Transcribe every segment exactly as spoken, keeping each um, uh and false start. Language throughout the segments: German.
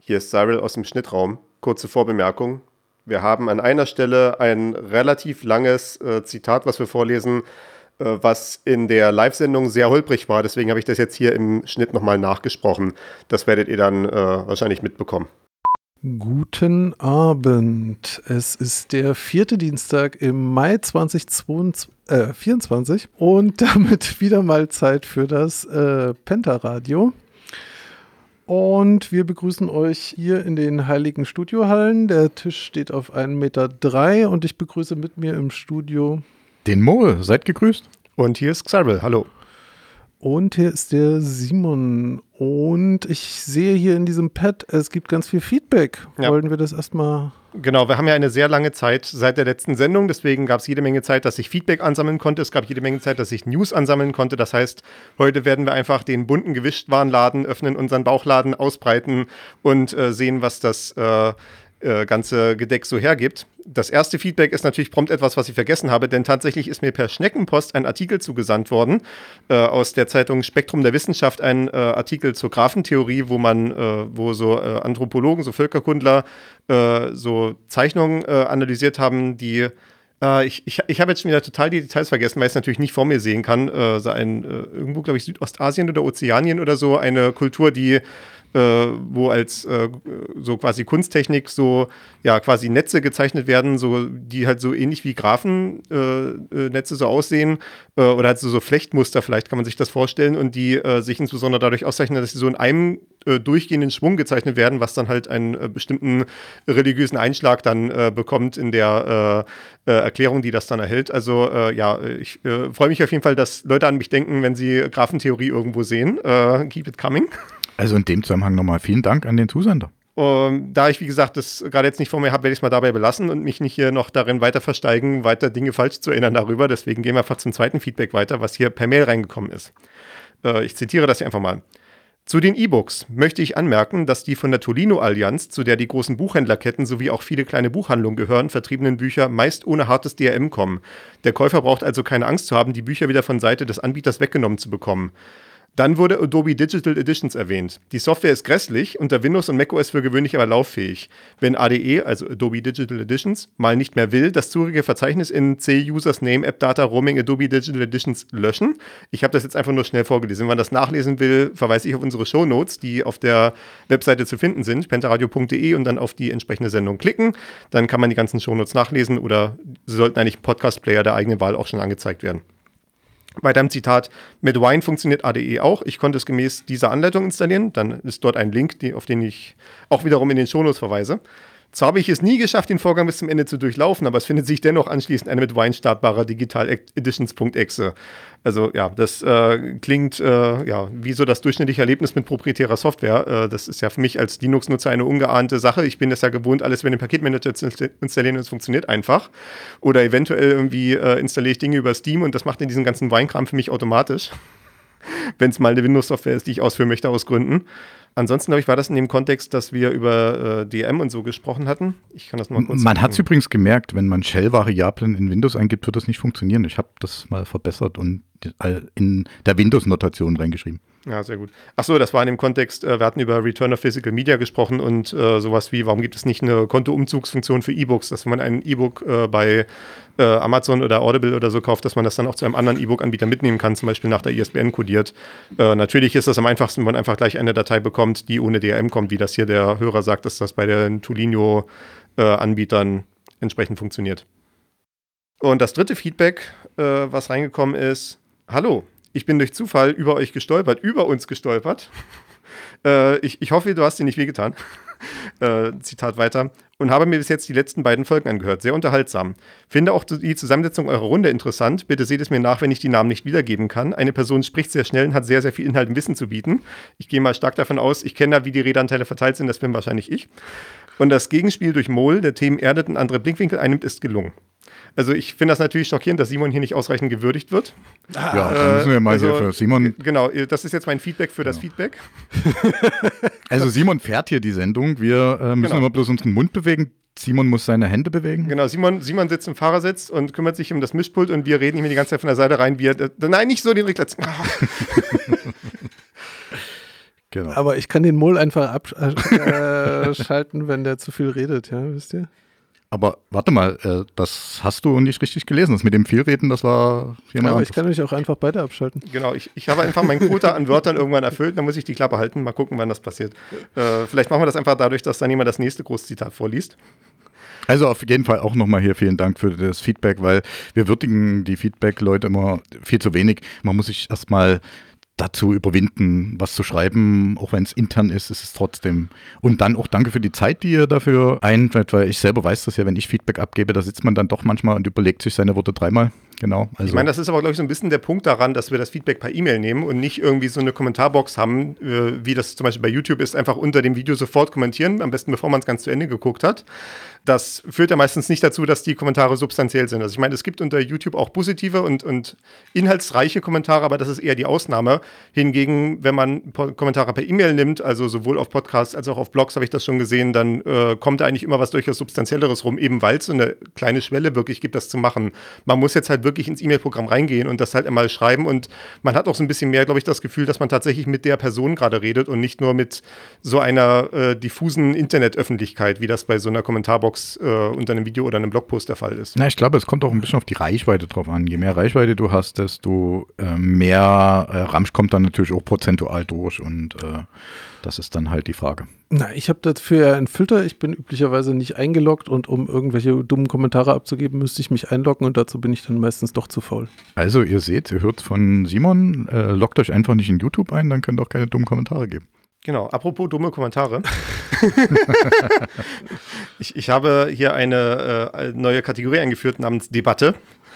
Hier ist Cyril aus dem Schnittraum. Kurze Vorbemerkung. Wir haben an einer Stelle ein relativ langes äh, Zitat, was wir vorlesen, äh, was in der Live-Sendung sehr holprig war. Deswegen habe ich das jetzt hier im Schnitt nochmal nachgesprochen. Das werdet ihr dann äh, wahrscheinlich mitbekommen. Guten Abend. Es ist der vierte Dienstag im Mai zweitausendvierundzwanzig und damit wieder mal Zeit für das äh, Penta-Radio. Und wir begrüßen euch hier in den heiligen Studiohallen. Der Tisch steht auf ein Meter drei und ich begrüße mit mir im Studio den Mo. Seid gegrüßt. Und hier ist Cyril. Hallo. Und hier ist der Simon. Und ich sehe hier in diesem Pad, es gibt ganz viel Feedback. Ja. Wollen wir das erstmal... Genau, wir haben ja eine sehr lange Zeit seit der letzten Sendung, deswegen gab es jede Menge Zeit, dass ich Feedback ansammeln konnte. Es gab jede Menge Zeit, dass ich News ansammeln konnte. Das heißt, heute werden wir einfach den bunten Gewischtwarenladen öffnen, unseren Bauchladen ausbreiten und äh, sehen, was das äh, äh, ganze Gedeck so hergibt. Das erste Feedback ist natürlich prompt etwas, was ich vergessen habe, denn tatsächlich ist mir per Schneckenpost ein Artikel zugesandt worden äh, aus der Zeitung Spektrum der Wissenschaft, ein äh, Artikel zur Graphentheorie, wo man, äh, wo so äh, Anthropologen, so Völkerkundler äh, so Zeichnungen äh, analysiert haben, die äh, ich, ich, ich habe jetzt schon wieder total die Details vergessen, weil ich es natürlich nicht vor mir sehen kann. Äh, so ein, äh, irgendwo, glaube ich, Südostasien oder Ozeanien oder so, eine Kultur, die Äh, wo als äh, so quasi Kunsttechnik so ja quasi Netze gezeichnet werden, so die halt so ähnlich wie Graphennetze äh, so aussehen äh, oder halt so, so Flechtmuster, vielleicht kann man sich das vorstellen, und die äh, sich insbesondere dadurch auszeichnen, dass sie so in einem äh, durchgehenden Schwung gezeichnet werden, was dann halt einen äh, bestimmten religiösen Einschlag dann äh, bekommt in der äh, äh, Erklärung, die das dann erhält. Also äh, ja, ich äh, freue mich auf jeden Fall, dass Leute an mich denken, wenn sie Graphentheorie irgendwo sehen. Äh, keep it coming. Also in dem Zusammenhang nochmal vielen Dank an den Zusender. Um, da ich, wie gesagt, das gerade jetzt nicht vor mir habe, werde ich es mal dabei belassen und mich nicht hier noch darin weiter versteigen, weiter Dinge falsch zu erinnern darüber. Deswegen gehen wir einfach zum zweiten Feedback weiter, was hier per Mail reingekommen ist. Äh, ich zitiere das hier einfach mal. Zu den E-Books möchte ich anmerken, dass die von der Tolino-Allianz, zu der die großen Buchhändlerketten sowie auch viele kleine Buchhandlungen gehören, vertriebenen Bücher meist ohne hartes D R M kommen. Der Käufer braucht also keine Angst zu haben, die Bücher wieder von Seite des Anbieters weggenommen zu bekommen. Dann wurde Adobe Digital Editions erwähnt. Die Software ist grässlich, unter Windows und macOS für gewöhnlich aber lauffähig. Wenn A D E, also Adobe Digital Editions, mal nicht mehr will, das zugehörige Verzeichnis in C Users Name App Data Roaming Adobe Digital Editions löschen. Ich habe das jetzt einfach nur schnell vorgelesen. Wenn man das nachlesen will, verweise ich auf unsere Shownotes, die auf der Webseite zu finden sind, pentaradio punkt de, und dann auf die entsprechende Sendung klicken. Dann kann man die ganzen Shownotes nachlesen, oder sie sollten eigentlich im Podcast-Player der eigenen Wahl auch schon angezeigt werden. Weiter im Zitat: Mit Wine funktioniert A D E auch. Ich konnte es gemäß dieser Anleitung installieren. Dann ist dort ein Link, die, auf den ich auch wiederum in den Shownotes verweise. Zwar habe ich es nie geschafft, den Vorgang bis zum Ende zu durchlaufen, aber es findet sich dennoch anschließend eine mit Wine startbare Digital Editions.exe. Also ja, das äh, klingt äh, ja wie so das durchschnittliche Erlebnis mit proprietärer Software. Äh, das ist ja für mich als Linux-Nutzer eine ungeahnte Sache. Ich bin es ja gewohnt, alles über den Paketmanager zu installieren, und es funktioniert einfach. Oder eventuell irgendwie äh, installiere ich Dinge über Steam und das macht in diesen ganzen Wine-Kram für mich automatisch. Wenn es mal eine Windows-Software ist, die ich ausführen möchte aus Gründen. Ansonsten, glaube ich, war das in dem Kontext, dass wir über äh, D R M und so gesprochen hatten. Ich kann das mal kurz Man hat es übrigens gemerkt, wenn man Shell-Variablen in Windows eingibt, wird das nicht funktionieren. Ich habe das mal verbessert und in der Windows-Notation reingeschrieben. Ja, sehr gut. Achso, das war in dem Kontext, äh, wir hatten über Return of Physical Media gesprochen und äh, sowas wie, warum gibt es nicht eine Kontoumzugsfunktion für E-Books, dass wenn man ein E-Book äh, bei äh, Amazon oder Audible oder so kauft, dass man das dann auch zu einem anderen E-Book-Anbieter mitnehmen kann, zum Beispiel nach der I S B N kodiert. Äh, natürlich ist das am einfachsten, wenn man einfach gleich eine Datei bekommt, die ohne D R M kommt, wie das hier der Hörer sagt, dass das bei den Tolino-Anbietern äh, entsprechend funktioniert. Und das dritte Feedback, äh, was reingekommen ist: Hallo, ich bin durch Zufall über euch gestolpert, über uns gestolpert. äh, ich, ich hoffe, du hast dir nicht wehgetan. äh, Zitat weiter. Und habe mir bis jetzt die letzten beiden Folgen angehört. Sehr unterhaltsam. Finde auch die Zusammensetzung eurer Runde interessant. Bitte seht es mir nach, wenn ich die Namen nicht wiedergeben kann. Eine Person spricht sehr schnell und hat sehr, sehr viel Inhalt und Wissen zu bieten. Ich gehe mal stark davon aus, ich kenne da, wie die Redeanteile verteilt sind. Das bin wahrscheinlich ich. Und das Gegenspiel durch Mol, der Themen erdet und andere Blickwinkel einnimmt, ist gelungen. Also ich finde das natürlich schockierend, dass Simon hier nicht ausreichend gewürdigt wird. Ja, dann müssen wir mal also, hier für Simon... Genau, das ist jetzt mein Feedback für das genau. Feedback. Also Simon fährt hier die Sendung. Wir äh, müssen genau. immer bloß unseren Mund bewegen. Simon muss seine Hände bewegen. Genau, Simon, Simon sitzt im Fahrersitz und kümmert sich um das Mischpult und wir reden ihm die ganze Zeit von der Seite rein, wie er... Nein, nicht so den Regler... Genau. Aber ich kann den Mol einfach abschalten, äh, wenn der zu viel redet, ja, wisst ihr? Aber warte mal, äh, das hast du nicht richtig gelesen. Das mit dem Vielreden, das war jemand Aber ich kann euch auch einfach beide abschalten. Genau, ich, ich habe einfach meinen Quota an Wörtern irgendwann erfüllt, dann muss ich die Klappe halten. Mal gucken, wann das passiert. Äh, vielleicht machen wir das einfach dadurch, dass dann jemand das nächste Großzitat vorliest. Also auf jeden Fall auch nochmal hier vielen Dank für das Feedback, weil wir würdigen die Feedback-Leute immer viel zu wenig. Man muss sich erstmal dazu überwinden, was zu schreiben, auch wenn es intern ist, ist es trotzdem. Und dann auch danke für die Zeit, die ihr dafür einwendet, weil ich selber weiß das ja, wenn ich Feedback abgebe, da sitzt man dann doch manchmal und überlegt sich seine Worte dreimal. Genau. Also. Ich meine, das ist aber, glaube ich, so ein bisschen der Punkt daran, dass wir das Feedback per E-Mail nehmen und nicht irgendwie so eine Kommentarbox haben, äh, wie das zum Beispiel bei YouTube ist, einfach unter dem Video sofort kommentieren, am besten bevor man es ganz zu Ende geguckt hat. Das führt ja meistens nicht dazu, dass die Kommentare substanziell sind. Also ich meine, es gibt unter YouTube auch positive und, und inhaltsreiche Kommentare, aber das ist eher die Ausnahme. Hingegen, wenn man po- Kommentare per E-Mail nimmt, also sowohl auf Podcasts als auch auf Blogs, habe ich das schon gesehen, dann äh, kommt da eigentlich immer was durchaus Substanzielleres rum, eben weil es so eine kleine Schwelle wirklich gibt, das zu machen. Man muss jetzt halt wirklich ins E-Mail-Programm reingehen und das halt einmal schreiben und man hat auch so ein bisschen mehr, glaube ich, das Gefühl, dass man tatsächlich mit der Person gerade redet und nicht nur mit so einer äh, diffusen Internetöffentlichkeit, wie das bei so einer Kommentarbox äh, unter einem Video oder einem Blogpost der Fall ist. Na, ich glaube, es kommt auch ein bisschen auf die Reichweite drauf an. Je mehr Reichweite du hast, desto äh, mehr äh, Ramsch kommt dann natürlich auch prozentual durch und äh, das ist dann halt die Frage. Na, ich habe dafür ja einen Filter. Ich bin üblicherweise nicht eingeloggt und um irgendwelche dummen Kommentare abzugeben, müsste ich mich einloggen und dazu bin ich dann meistens doch zu faul. Also ihr seht, ihr hört von Simon, äh, loggt euch einfach nicht in YouTube ein, dann könnt ihr auch keine dummen Kommentare geben. Genau, apropos dumme Kommentare. ich, ich habe hier eine äh, neue Kategorie eingeführt namens Debatte,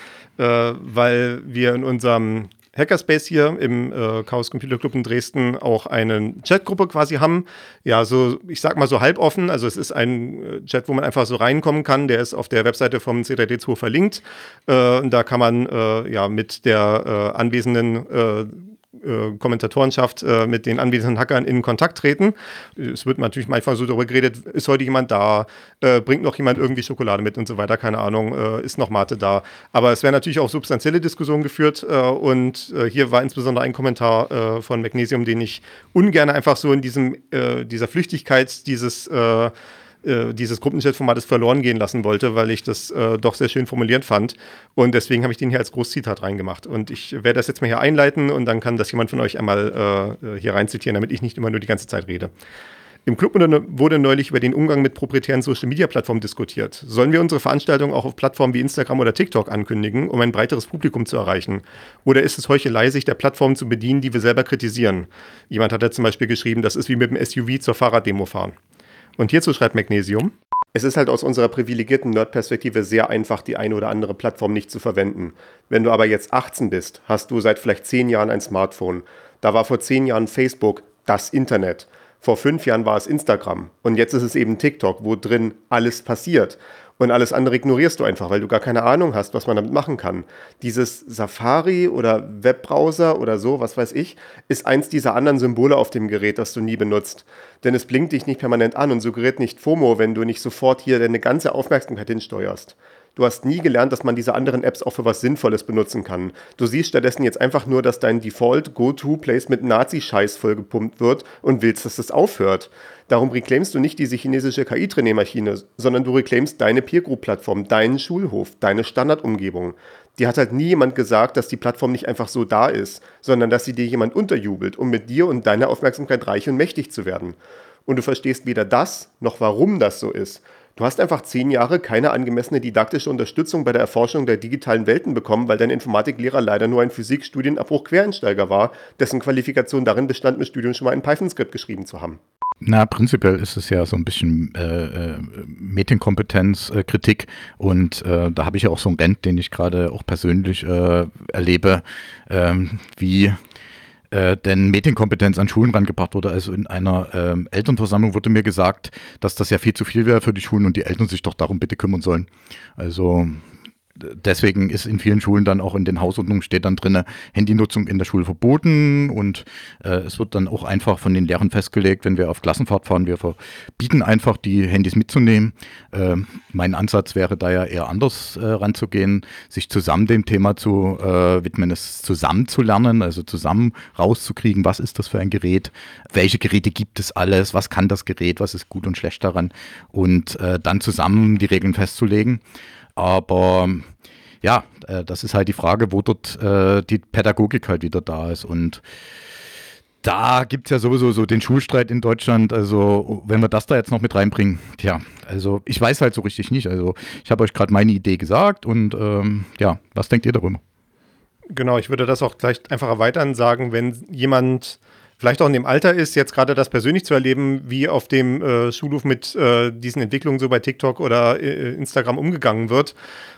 äh, weil wir in unserem Hackerspace hier im äh, Chaos Computer Club in Dresden auch eine Chatgruppe quasi haben. Ja, so, ich sag mal so halboffen. Also es ist ein äh, Chat, wo man einfach so reinkommen kann. Der ist auf der Webseite vom C drei D zwei verlinkt. Äh, und da kann man äh, ja mit der äh, anwesenden äh, Äh, Kommentatorenschaft äh, mit den anwesenden Hackern in Kontakt treten. Es wird natürlich manchmal so darüber geredet, ist heute jemand da, äh, bringt noch jemand irgendwie Schokolade mit und so weiter, keine Ahnung, äh, ist noch Mate da. Aber es werden natürlich auch substanzielle Diskussionen geführt äh, und äh, hier war insbesondere ein Kommentar äh, von Magnesium, den ich ungern einfach so in diesem, äh, dieser Flüchtigkeit dieses äh, dieses Gruppenchat-Formates verloren gehen lassen wollte, weil ich das äh, doch sehr schön formuliert fand. Und deswegen habe ich den hier als Großzitat reingemacht. Und ich werde das jetzt mal hier einleiten und dann kann das jemand von euch einmal äh, hier reinzitieren, damit ich nicht immer nur die ganze Zeit rede. Im Club wurde neulich über den Umgang mit proprietären Social-Media-Plattformen diskutiert. Sollen wir unsere Veranstaltung auch auf Plattformen wie Instagram oder TikTok ankündigen, um ein breiteres Publikum zu erreichen? Oder ist es Heuchelei, sich der Plattformen zu bedienen, die wir selber kritisieren? Jemand hat da zum Beispiel geschrieben, das ist wie mit dem S U V zur Fahrraddemo fahren. Und hierzu schreibt Magnesium: Es ist halt aus unserer privilegierten Nerd-Perspektive sehr einfach, die eine oder andere Plattform nicht zu verwenden. Wenn du aber jetzt achtzehn bist, hast du seit vielleicht zehn Jahren ein Smartphone. Da war vor zehn Jahren Facebook das Internet. Vor fünf Jahren war es Instagram. Und jetzt ist es eben TikTok, wo drin alles passiert. Und alles andere ignorierst du einfach, weil du gar keine Ahnung hast, was man damit machen kann. Dieses Safari oder Webbrowser oder so, was weiß ich, ist eins dieser anderen Symbole auf dem Gerät, das du nie benutzt. Denn es blinkt dich nicht permanent an und suggeriert nicht FOMO, wenn du nicht sofort hier deine ganze Aufmerksamkeit hinsteuerst. Du hast nie gelernt, dass man diese anderen Apps auch für was Sinnvolles benutzen kann. Du siehst stattdessen jetzt einfach nur, dass dein Default-Go-To-Place mit Nazi-Scheiß vollgepumpt wird und willst, dass das aufhört. Darum reclaimst du nicht diese chinesische K I-Trainiermaschine, sondern du reclaimst deine Peer-Group-Plattform, deinen Schulhof, deine Standardumgebung. Dir hat halt nie jemand gesagt, dass die Plattform nicht einfach so da ist, sondern dass sie dir jemand unterjubelt, um mit dir und deiner Aufmerksamkeit reich und mächtig zu werden. Und du verstehst weder das, noch warum das so ist. Du hast einfach zehn Jahre keine angemessene didaktische Unterstützung bei der Erforschung der digitalen Welten bekommen, weil dein Informatiklehrer leider nur ein Physikstudienabbruch-Quereinsteiger war, dessen Qualifikation darin bestand, mit Studium schon mal ein Python-Skript geschrieben zu haben. Na, prinzipiell ist es ja so ein bisschen äh, äh, Medienkompetenz-Kritik äh, und äh, da habe ich ja auch so einen Rant, den ich gerade auch persönlich äh, erlebe, ähm, wie Äh, denn Medienkompetenz an Schulen rangebracht wurde. Also in einer ähm, Elternversammlung wurde mir gesagt, dass das ja viel zu viel wäre für die Schulen und die Eltern sich doch darum bitte kümmern sollen. Also deswegen ist in vielen Schulen dann auch in den Hausordnungen steht dann drin, Handynutzung in der Schule verboten und äh, es wird dann auch einfach von den Lehrern festgelegt, wenn wir auf Klassenfahrt fahren, wir verbieten einfach die Handys mitzunehmen. Äh, mein Ansatz wäre da ja eher anders äh, ranzugehen, sich zusammen dem Thema zu äh, widmen, es zusammen zu lernen, also zusammen rauszukriegen, was ist das für ein Gerät, welche Geräte gibt es alles, was kann das Gerät, was ist gut und schlecht daran und äh, dann zusammen die Regeln festzulegen. Aber ja, äh, das ist halt die Frage, wo dort äh, die Pädagogik halt wieder da ist. Und da gibt es ja sowieso so den Schulstreit in Deutschland. Also wenn wir das da jetzt noch mit reinbringen, tja, also ich weiß halt so richtig nicht. Also ich habe euch gerade meine Idee gesagt und ähm, ja, was denkt ihr darüber? Genau, ich würde das auch gleich einfach erweitern, sagen, wenn jemand vielleicht auch in dem Alter ist, jetzt gerade das persönlich zu erleben, wie auf dem äh, Schulhof mit äh, diesen Entwicklungen so bei TikTok oder äh, Instagram umgegangen wird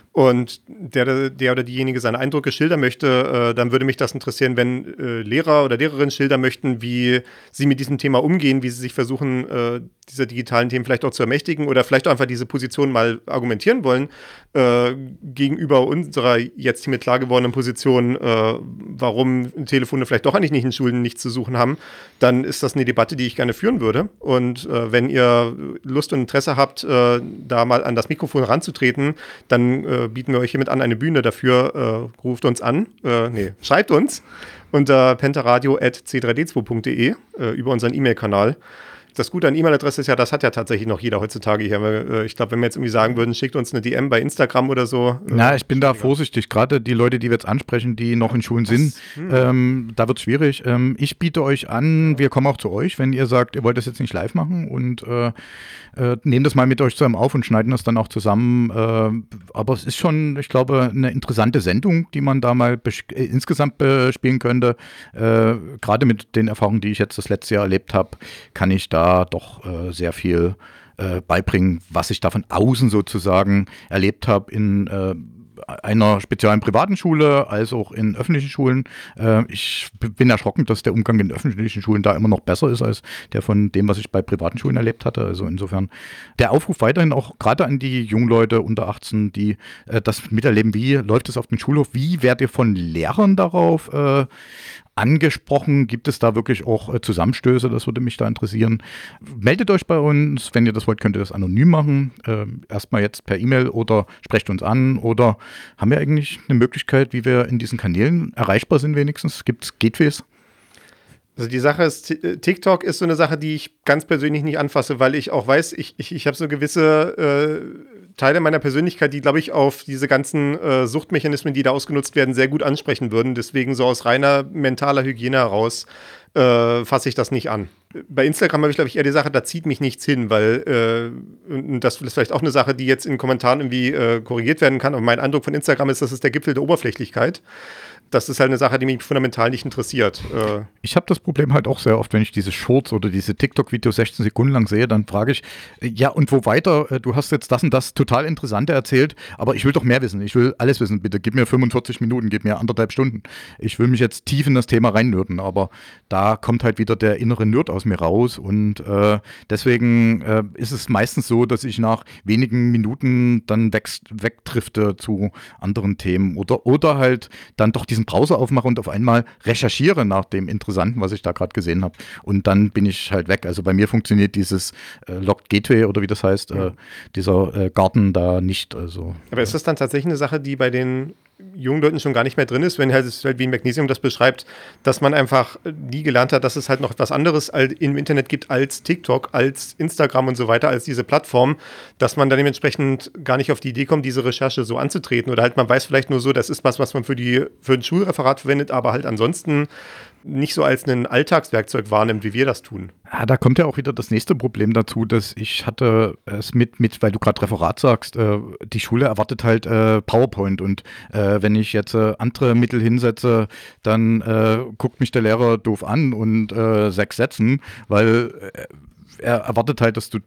und der, der oder diejenige seine Eindrücke schildern möchte, äh, dann würde mich das interessieren, wenn äh, Lehrer oder Lehrerinnen schildern möchten, wie sie mit diesem Thema umgehen, wie sie sich versuchen, äh, diese digitalen Themen vielleicht auch zu ermächtigen oder vielleicht auch einfach diese Position mal argumentieren wollen äh, gegenüber unserer jetzt hiermit klar gewordenen Position, äh, warum Telefone vielleicht doch eigentlich nicht in Schulen nichts zu suchen haben, dann ist das eine Debatte, die ich gerne führen würde. Und äh, wenn ihr Lust und Interesse habt, äh, da mal an das Mikrofon ranzutreten, dann äh, bieten wir euch hiermit an eine Bühne dafür. Äh, ruft uns an, äh, nee, schreibt uns unter pentaradio at c drei d zwei punkt de äh, über unseren E-Mail-Kanal. Das Gute an E-Mail-Adresse ist ja, das hat ja tatsächlich noch jeder heutzutage hier. Ich glaube, wenn wir jetzt irgendwie sagen würden, schickt uns eine D M bei Instagram oder so. Na, ich bin da vorsichtig. Gerade die Leute, die wir jetzt ansprechen, die noch in Schulen sind, hm. ähm, da wird es schwierig. Ähm, ich biete euch an, wir kommen auch zu euch, wenn ihr sagt, ihr wollt das jetzt nicht live machen und äh, äh, nehmt das mal mit euch zusammen auf und schneiden das dann auch zusammen. Äh, aber es ist schon, ich glaube, eine interessante Sendung, die man da mal bes- äh, insgesamt bespielen könnte. Äh, Gerade mit den Erfahrungen, die ich jetzt das letzte Jahr erlebt habe, kann ich da doch äh, sehr viel äh, beibringen, was ich da von außen sozusagen erlebt habe in äh, einer speziellen privaten Schule als auch in öffentlichen Schulen. Äh, ich b- bin erschrocken, dass der Umgang in öffentlichen Schulen da immer noch besser ist als der von dem, was ich bei privaten Schulen erlebt hatte. Also insofern der Aufruf weiterhin auch gerade an die jungen Leute unter achtzehn, die äh, das miterleben, wie läuft es auf dem Schulhof, wie werdet ihr von Lehrern darauf äh, angesprochen? Gibt es da wirklich auch äh, Zusammenstöße? Das würde mich da interessieren. Meldet euch bei uns. Wenn ihr das wollt, könnt ihr das anonym machen. Äh, erstmal jetzt per E-Mail oder sprecht uns an. Oder haben wir eigentlich eine Möglichkeit, wie wir in diesen Kanälen erreichbar sind wenigstens? Gibt es Gateways? Also die Sache ist, TikTok ist so eine Sache, die ich ganz persönlich nicht anfasse, weil ich auch weiß, ich, ich, ich habe so gewisse äh, Teile meiner Persönlichkeit, die, glaube ich, auf diese ganzen äh, Suchtmechanismen, die da ausgenutzt werden, sehr gut ansprechen würden. Deswegen so aus reiner mentaler Hygiene heraus äh, fasse ich das nicht an. Bei Instagram habe ich, glaube ich, eher die Sache, da zieht mich nichts hin, weil äh, und das ist vielleicht auch eine Sache, die jetzt in Kommentaren irgendwie äh, korrigiert werden kann. Aber mein Eindruck von Instagram ist, das ist der Gipfel der Oberflächlichkeit. Das ist halt eine Sache, die mich fundamental nicht interessiert. Äh ich habe das Problem halt auch sehr oft, wenn ich diese Shorts oder diese TikTok-Videos sechzehn Sekunden lang sehe, dann frage ich, ja und wo weiter? Du hast jetzt das und das total Interessante erzählt, aber ich will doch mehr wissen. Ich will alles wissen, bitte. Gib mir fünfundvierzig Minuten, gib mir anderthalb Stunden. Ich will mich jetzt tief in das Thema reinnörden, aber da kommt halt wieder der innere Nerd aus mir raus und äh, deswegen äh, ist es meistens so, dass ich nach wenigen Minuten dann weg, wegdrifte zu anderen Themen oder, oder halt dann doch diesen Browser aufmache und auf einmal recherchiere nach dem Interessanten, was ich da gerade gesehen habe. Und dann bin ich halt weg. Also bei mir funktioniert dieses äh, Locked Gateway oder wie das heißt, äh, dieser äh, Garten da nicht. Also, Aber ist das dann tatsächlich eine Sache, die bei den jungen Leuten schon gar nicht mehr drin ist, wenn halt, halt wie Magnesium das beschreibt, dass man einfach nie gelernt hat, dass es halt noch etwas anderes im Internet gibt als TikTok, als Instagram und so weiter, als diese Plattform, dass man dann dementsprechend gar nicht auf die Idee kommt, diese Recherche so anzutreten oder halt man weiß vielleicht nur so, das ist was, was man für die für ein Schulreferat verwendet, aber halt ansonsten nicht so als ein Alltagswerkzeug wahrnimmt, wie wir das tun. Ja, da kommt ja auch wieder das nächste Problem dazu, dass ich hatte es mit, mit weil du gerade Referat sagst, äh, die Schule erwartet halt äh, PowerPoint und äh, wenn ich jetzt äh, andere Mittel hinsetze, dann äh, guckt mich der Lehrer doof an und äh, sechs Sätzen, weil äh, er erwartet halt, dass du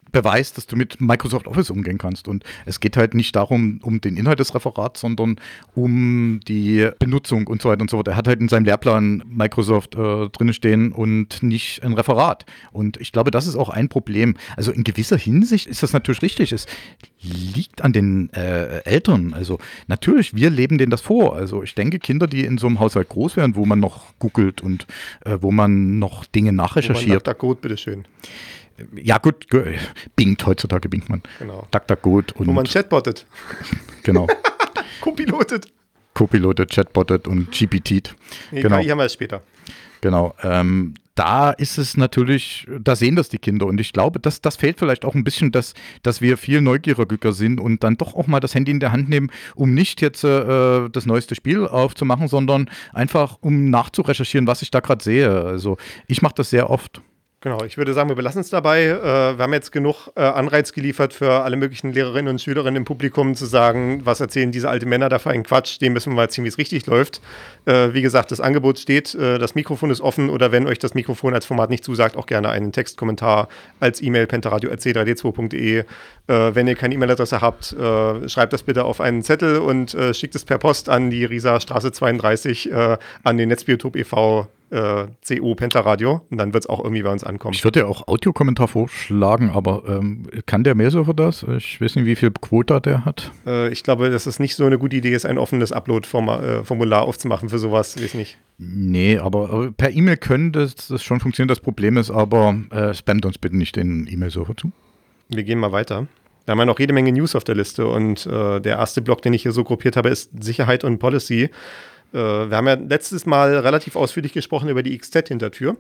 beweist, dass du mit Microsoft Office umgehen kannst. Und es geht halt nicht darum, um den Inhalt des Referats, sondern um die Benutzung und so weiter und so fort. Er hat halt in seinem Lehrplan Microsoft äh, drin stehen und nicht ein Referat. Und ich glaube, das ist auch ein Problem. Also in gewisser Hinsicht ist das natürlich richtig. Es liegt an den äh, Eltern. Also natürlich, wir leben denen das vor. Also ich denke, Kinder, die in so einem Haushalt groß werden, wo man noch googelt und äh, wo man noch Dinge nachrecherchiert. DuckDuckGo, bitteschön. Ja gut, bingt, heutzutage bingt man. Genau. DuckDuckGo und wo man chatbottet. Genau. Co-pilotet. Co-pilotet, chatbottet und G P T. Nee, genau. K I haben wir es später. Genau. Ähm, da ist es natürlich, da sehen das die Kinder und ich glaube, das, das fehlt vielleicht auch ein bisschen, dass, dass wir viel neugieriger sind und dann doch auch mal das Handy in der Hand nehmen, um nicht jetzt äh, das neueste Spiel aufzumachen, sondern einfach um nachzurecherchieren, was ich da gerade sehe. Also ich mache das sehr oft. Genau, ich würde sagen, wir belassen es dabei. Äh, wir haben jetzt genug äh, Anreiz geliefert für alle möglichen Lehrerinnen und Schülerinnen im Publikum zu sagen, was erzählen diese alten Männer da für einen Quatsch, dem müssen wir mal ziehen, wie es richtig läuft. Äh, wie gesagt, das Angebot steht, äh, das Mikrofon ist offen oder wenn euch das Mikrofon als Format nicht zusagt, auch gerne einen Textkommentar als E-Mail pentaradio at c drei d zwei punkt de. Äh, wenn ihr keine E-Mail-Adresse habt, äh, schreibt das bitte auf einen Zettel und äh, schickt es per Post an die Rieser Straße zweiunddreißig äh, an den Netzbiotop e V Äh, C O Pentaradio und dann wird es auch irgendwie bei uns ankommen. Ich würde ja auch Audiokommentar vorschlagen, aber ähm, kann der Mailserver das? Ich weiß nicht, wie viel Quota der hat. Äh, ich glaube, dass es nicht so eine gute Idee ist, ein offenes Upload-Formular aufzumachen für sowas, weiß nicht. Nee, aber, aber per E-Mail können das, das schon funktionieren. Das Problem ist aber, äh, spamt uns bitte nicht den E-Mail-Server zu. Wir gehen mal weiter. Da haben wir noch jede Menge News auf der Liste und äh, der erste Block, den ich hier so gruppiert habe, ist Sicherheit und Policy. Wir haben ja letztes Mal relativ ausführlich gesprochen über die X Z-Hintertür.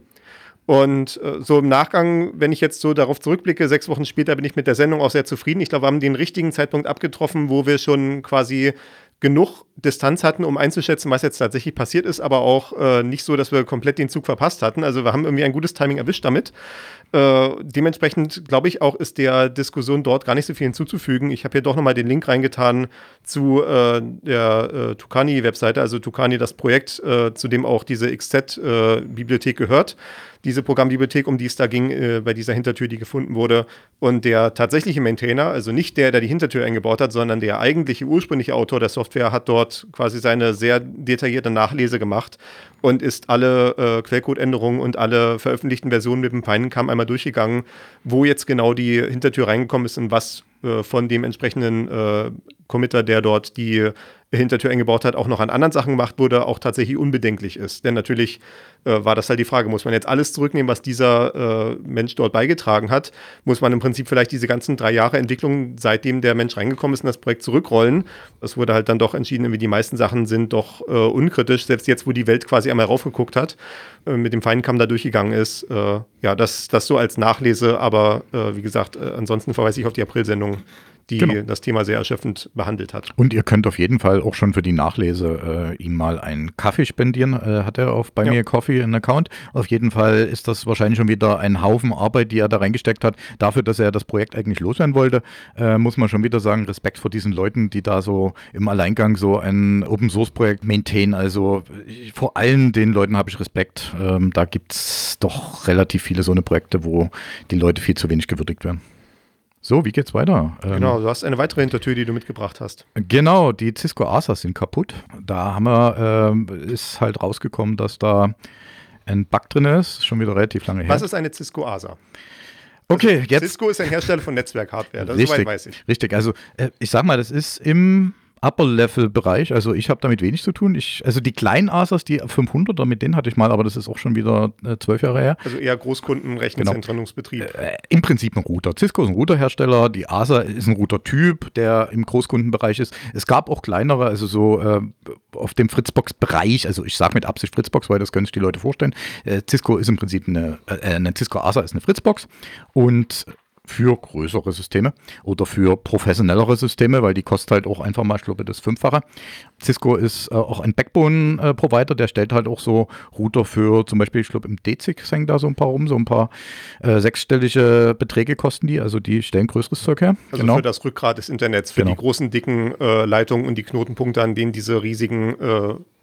Und äh, so im Nachgang, wenn ich jetzt so darauf zurückblicke, sechs Wochen später bin ich mit der Sendung auch sehr zufrieden. Ich glaube, wir haben den richtigen Zeitpunkt abgetroffen, wo wir schon quasi genug Distanz hatten, um einzuschätzen, was jetzt tatsächlich passiert ist, aber auch äh, nicht so, dass wir komplett den Zug verpasst hatten. Also wir haben irgendwie ein gutes Timing erwischt damit. Äh, dementsprechend, glaube ich auch, ist der Diskussion dort gar nicht so viel hinzuzufügen. Ich habe hier doch nochmal den Link reingetan zu äh, der äh, Tucani-Webseite, also Tucani, das Projekt, äh, zu dem auch diese X Z-Bibliothek gehört. Diese Programmbibliothek, um die es da ging, äh, bei dieser Hintertür, die gefunden wurde. Und der tatsächliche Maintainer, also nicht der, der die Hintertür eingebaut hat, sondern der eigentliche ursprüngliche Autor der Software, hat dort quasi seine sehr detaillierte Nachlese gemacht und ist alle äh, Quellcode-Änderungen und alle veröffentlichten Versionen mit dem feinen Kamm einmal durchgegangen, wo jetzt genau die Hintertür reingekommen ist und was äh, von dem entsprechenden äh, Committer, der dort die Hintertür eingebaut hat, auch noch an anderen Sachen gemacht wurde, auch tatsächlich unbedenklich ist. Denn natürlich äh, war das halt die Frage, muss man jetzt alles zurücknehmen, was dieser äh, Mensch dort beigetragen hat? Muss man im Prinzip vielleicht diese ganzen drei Jahre Entwicklung, seitdem der Mensch reingekommen ist, in das Projekt zurückrollen? Es wurde halt dann doch entschieden, wie die meisten Sachen sind doch äh, unkritisch, selbst jetzt, wo die Welt quasi einmal raufgeguckt hat, äh, mit dem Feinkamm da durchgegangen ist. Äh, ja, das, das so als Nachlese, aber äh, wie gesagt, äh, ansonsten verweise ich auf die April-Sendung, die genau das Thema sehr erschöpfend behandelt hat. Und ihr könnt auf jeden Fall auch schon für die Nachlese äh, ihm mal einen Kaffee spendieren, äh, hat er auf Buy Me a Coffee einen Account. Auf jeden Fall ist das wahrscheinlich schon wieder ein Haufen Arbeit, die er da reingesteckt hat. Dafür, dass er das Projekt eigentlich loswerden wollte, äh, muss man schon wieder sagen, Respekt vor diesen Leuten, die da so im Alleingang so ein Open-Source-Projekt maintainen. Also ich, vor allen den Leuten habe ich Respekt. Ähm, da gibt es doch relativ viele so eine Projekte, wo die Leute viel zu wenig gewürdigt werden. So, wie geht's weiter? Genau, du hast eine weitere Hintertür, die du mitgebracht hast. Genau, die Cisco A S As sind kaputt. Da haben wir, äh, ist halt rausgekommen, dass da ein Bug drin ist. Schon wieder relativ lange her. Was ist eine Cisco A S A? Okay, also, jetzt. Cisco ist ein Hersteller von Netzwerkhardware, das richtig, soweit weiß ich. Richtig, also äh, ich sag mal, das ist im Upper-Level-Bereich, also ich habe damit wenig zu tun. Ich, also die kleinen A S As, die fünfhunderter, mit denen hatte ich mal, aber das ist auch schon wieder äh, zwölf Jahre her. Also eher Großkunden, Rechenzentrenungsbetrieb. Genau. Äh, Im Prinzip ein Router. Cisco ist ein Routerhersteller, die A S A ist ein Router-Typ, der im Großkundenbereich ist. Es gab auch kleinere, also so äh, auf dem Fritzbox-Bereich, also ich sage mit Absicht Fritzbox, weil das können sich die Leute vorstellen. Äh, Cisco ist im Prinzip eine, äh, eine Cisco A S A ist eine Fritzbox und für größere Systeme oder für professionellere Systeme, weil die kostet halt auch einfach mal, ich glaube, das Fünffache. Cisco ist äh, auch ein Backbone-Provider, der stellt halt auch so Router für zum Beispiel, ich glaube, im D Z I C hängen da so ein paar rum, so ein paar äh, sechsstellige Beträge kosten die, also die stellen größeres Zeug her. Also genau. Für das Rückgrat des Internets, für genau. die großen, dicken äh, Leitungen und die Knotenpunkte, an denen diese riesigen äh,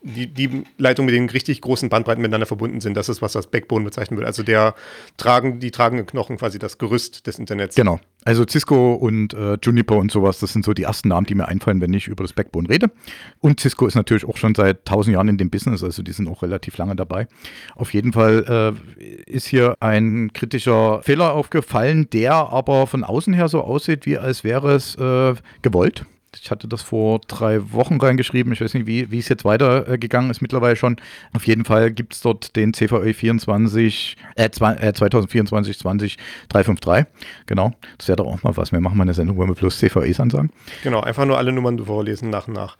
die, die Leitungen mit den richtig großen Bandbreiten miteinander verbunden sind. Das ist, was das Backbone bezeichnen würde. Also der tragen, die tragenden Knochen, quasi das Gerüst des Internets. Genau. Also Cisco und äh, Juniper und sowas, das sind so die ersten Namen, die mir einfallen, wenn ich über das Backbone rede. Und Cisco ist natürlich auch schon seit tausend Jahren in dem Business, also die sind auch relativ lange dabei. Auf jeden Fall äh, ist hier ein kritischer Fehler aufgefallen, der aber von außen her so aussieht, wie als wäre es äh, gewollt. Ich hatte das vor drei Wochen reingeschrieben. Ich weiß nicht, wie, wie es jetzt weitergegangen ist mittlerweile schon. Auf jeden Fall gibt es dort den C V E vierundzwanzig, äh, zwanzig vierundzwanzig zwanzig drei fünf drei. Genau, das wäre doch auch mal was. Wir machen mal eine Sendung, wo wir bloß C V Es ansagen. Genau, einfach nur alle Nummern vorlesen nach und nach.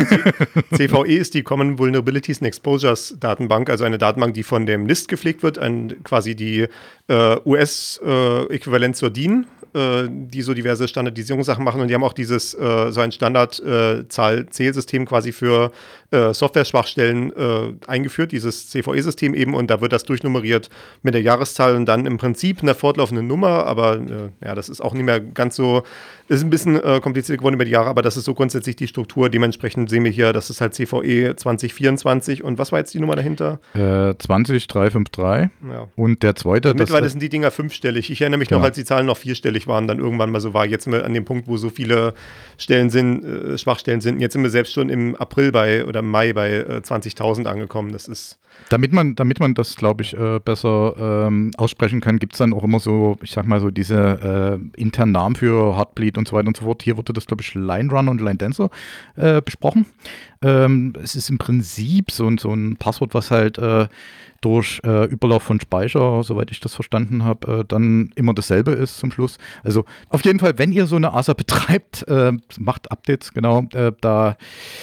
C V E ist die Common Vulnerabilities and Exposures Datenbank, also eine Datenbank, die von dem NIST gepflegt wird, ein, quasi die äh, U S-Äquivalent äh, zur D I N, die so diverse Standardisierungssachen machen, und die haben auch dieses äh, so ein Standard-Zahl-Zählsystem äh, quasi für äh, Software-Schwachstellen äh, eingeführt, dieses C V E-System eben, und da wird das durchnummeriert mit der Jahreszahl und dann im Prinzip einer fortlaufenden Nummer, aber äh, ja, das ist auch nicht mehr ganz so, ist ein bisschen äh, kompliziert geworden über die Jahre, aber das ist so grundsätzlich die Struktur. Dementsprechend sehen wir hier, das ist halt C V E zwanzig vierundzwanzig, und was war jetzt die Nummer dahinter? Äh, zwanzig drei fünf drei. Ja. Und der zweite... Also mittlerweile das, sind die Dinger fünfstellig. Ich erinnere mich genau. noch, als die Zahlen noch vierstellig waren, dann irgendwann mal so war. Jetzt sind wir an dem Punkt, wo so viele Stellen sind, äh, Schwachstellen sind. Jetzt sind wir selbst schon im April bei oder im Mai bei äh, zwanzigtausend angekommen. Das ist... Damit man, damit man das, glaube ich, äh, besser ähm, aussprechen kann, gibt es dann auch immer so, ich sag mal so, diese äh, internen Namen für Heartbleed und so weiter und so fort. Hier wurde das, glaube ich, Line Runner und Line Dancer äh, besprochen. Ähm, es ist im Prinzip so, so ein Passwort, was halt äh, durch äh, Überlauf von Speicher, soweit ich das verstanden habe, äh, dann immer dasselbe ist zum Schluss. Also auf jeden Fall, wenn ihr so eine A S A betreibt, äh, macht Updates, genau, äh, da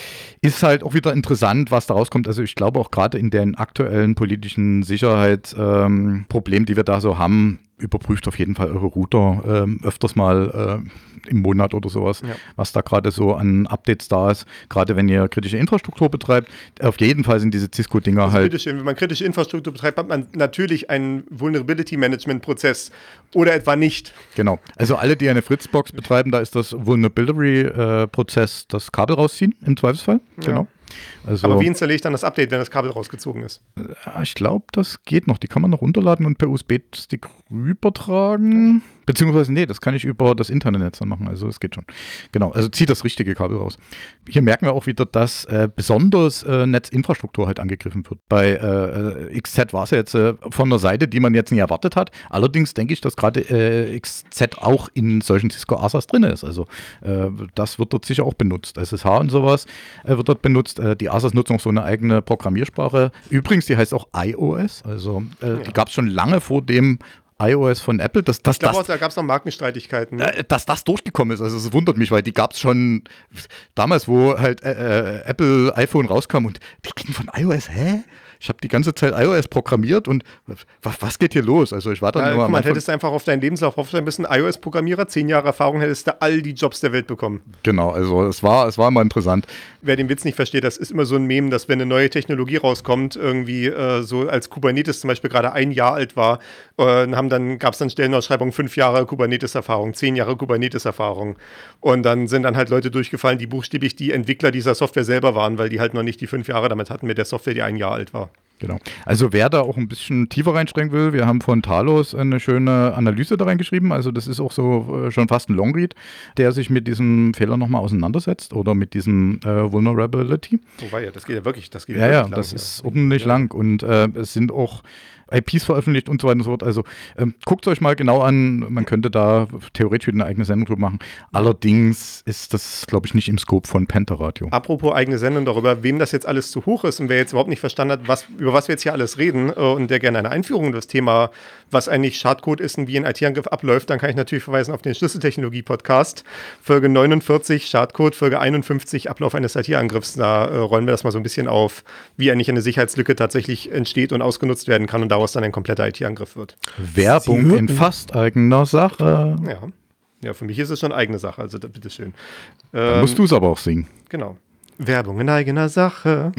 ist halt auch wieder interessant, was da rauskommt. Also ich glaube auch gerade in den aktuellen politischen Sicherheitsproblemen, ähm, die wir da so haben, überprüft auf jeden Fall eure Router ähm, öfters mal äh, im Monat oder sowas, ja. was da gerade so an Updates da ist. Gerade wenn ihr kritische Infrastruktur betreibt, auf jeden Fall sind diese Cisco-Dinger also halt... Bitteschön, wenn man kritische Infrastruktur betreibt, hat man natürlich einen Vulnerability-Management-Prozess oder etwa nicht. Genau. Also alle, die eine Fritzbox betreiben, da ist das Vulnerability-Prozess das Kabel rausziehen, im Zweifelsfall. Ja. Genau. Also, aber wie installiere ich dann das Update, wenn das Kabel rausgezogen ist? Ich glaube, das geht noch. Die kann man noch runterladen und per U S B-Stick rübertragen. Beziehungsweise, nee, das kann ich über das Internet dann machen. Also es geht schon. Genau, also zieht das richtige Kabel raus. Hier merken wir auch wieder, dass äh, besonders äh, Netzinfrastruktur halt angegriffen wird. Bei äh, X Z war es ja jetzt äh, von der Seite, die man jetzt nicht erwartet hat. Allerdings denke ich, dass gerade äh, X Z auch in solchen Cisco-A S As drin ist. Also äh, das wird dort sicher auch benutzt. S S H und sowas äh, wird dort benutzt. Äh, die A S As nutzen auch so eine eigene Programmiersprache. Übrigens, die heißt auch iOS. Also äh, ja. die gab es schon lange vor dem iOS von Apple, dass, dass, ich glaube, das, da gab es noch Markenstreitigkeiten. Ne? Äh, dass das durchgekommen ist. Also es wundert mich, weil die gab es schon damals, wo halt äh, äh, Apple iPhone rauskam und die ging von iOS, hä? Ich habe die ganze Zeit iOS programmiert und was, was geht hier los? Also ich war dann ja, immer guck mal, hättest du einfach auf deinen Lebenslauf aufschreiben müssen, iOS-Programmierer, zehn Jahre Erfahrung, hättest du all die Jobs der Welt bekommen. Genau, also es war, es war immer interessant. Wer den Witz nicht versteht, das ist immer so ein Meme, dass wenn eine neue Technologie rauskommt, irgendwie äh, so als Kubernetes zum Beispiel gerade ein Jahr alt war, äh, haben dann, gab es dann Stellenausschreibungen, fünf Jahre Kubernetes-Erfahrung, zehn Jahre Kubernetes-Erfahrung. Und dann sind dann halt Leute durchgefallen, die buchstäblich die Entwickler dieser Software selber waren, weil die halt noch nicht die fünf Jahre damit hatten mit der Software, die ein Jahr alt war. Genau. Also wer da auch ein bisschen tiefer reinsteigen will, wir haben von Talos eine schöne Analyse da reingeschrieben. Also das ist auch so äh, schon fast ein Longread, der sich mit diesem Fehler nochmal auseinandersetzt oder mit diesem äh, Vulnerability. Wobei, ja, das geht ja wirklich, das geht ja, ja ja, lang, das ja. ist ordentlich ja. lang und äh, es sind auch I Ps veröffentlicht und so weiter und so fort. Also ähm, guckt euch mal genau an, man könnte da theoretisch wieder eine eigene Sendung drüber machen. Allerdings ist das, glaube ich, nicht im Scope von Pentaradio. Apropos eigene Sendung darüber, wem das jetzt alles zu hoch ist und wer jetzt überhaupt nicht verstanden hat, was, über was wir jetzt hier alles reden äh, und der gerne eine Einführung in das Thema, was eigentlich Schadcode ist und wie ein I T-Angriff abläuft, dann kann ich natürlich verweisen auf den Schlüsseltechnologie-Podcast, Folge neunundvierzig, Schadcode, Folge einundfünfzig, Ablauf eines I T-Angriffs. Da äh, rollen wir das mal so ein bisschen auf, wie eigentlich eine Sicherheitslücke tatsächlich entsteht und ausgenutzt werden kann und daraus dann ein kompletter I T-Angriff wird. Werbung in fast eigener Sache. Ja. Ja, für mich ist es schon eigene Sache, also bitteschön. Dann ähm, musst du es aber auch singen. Genau. Werbung in eigener Sache.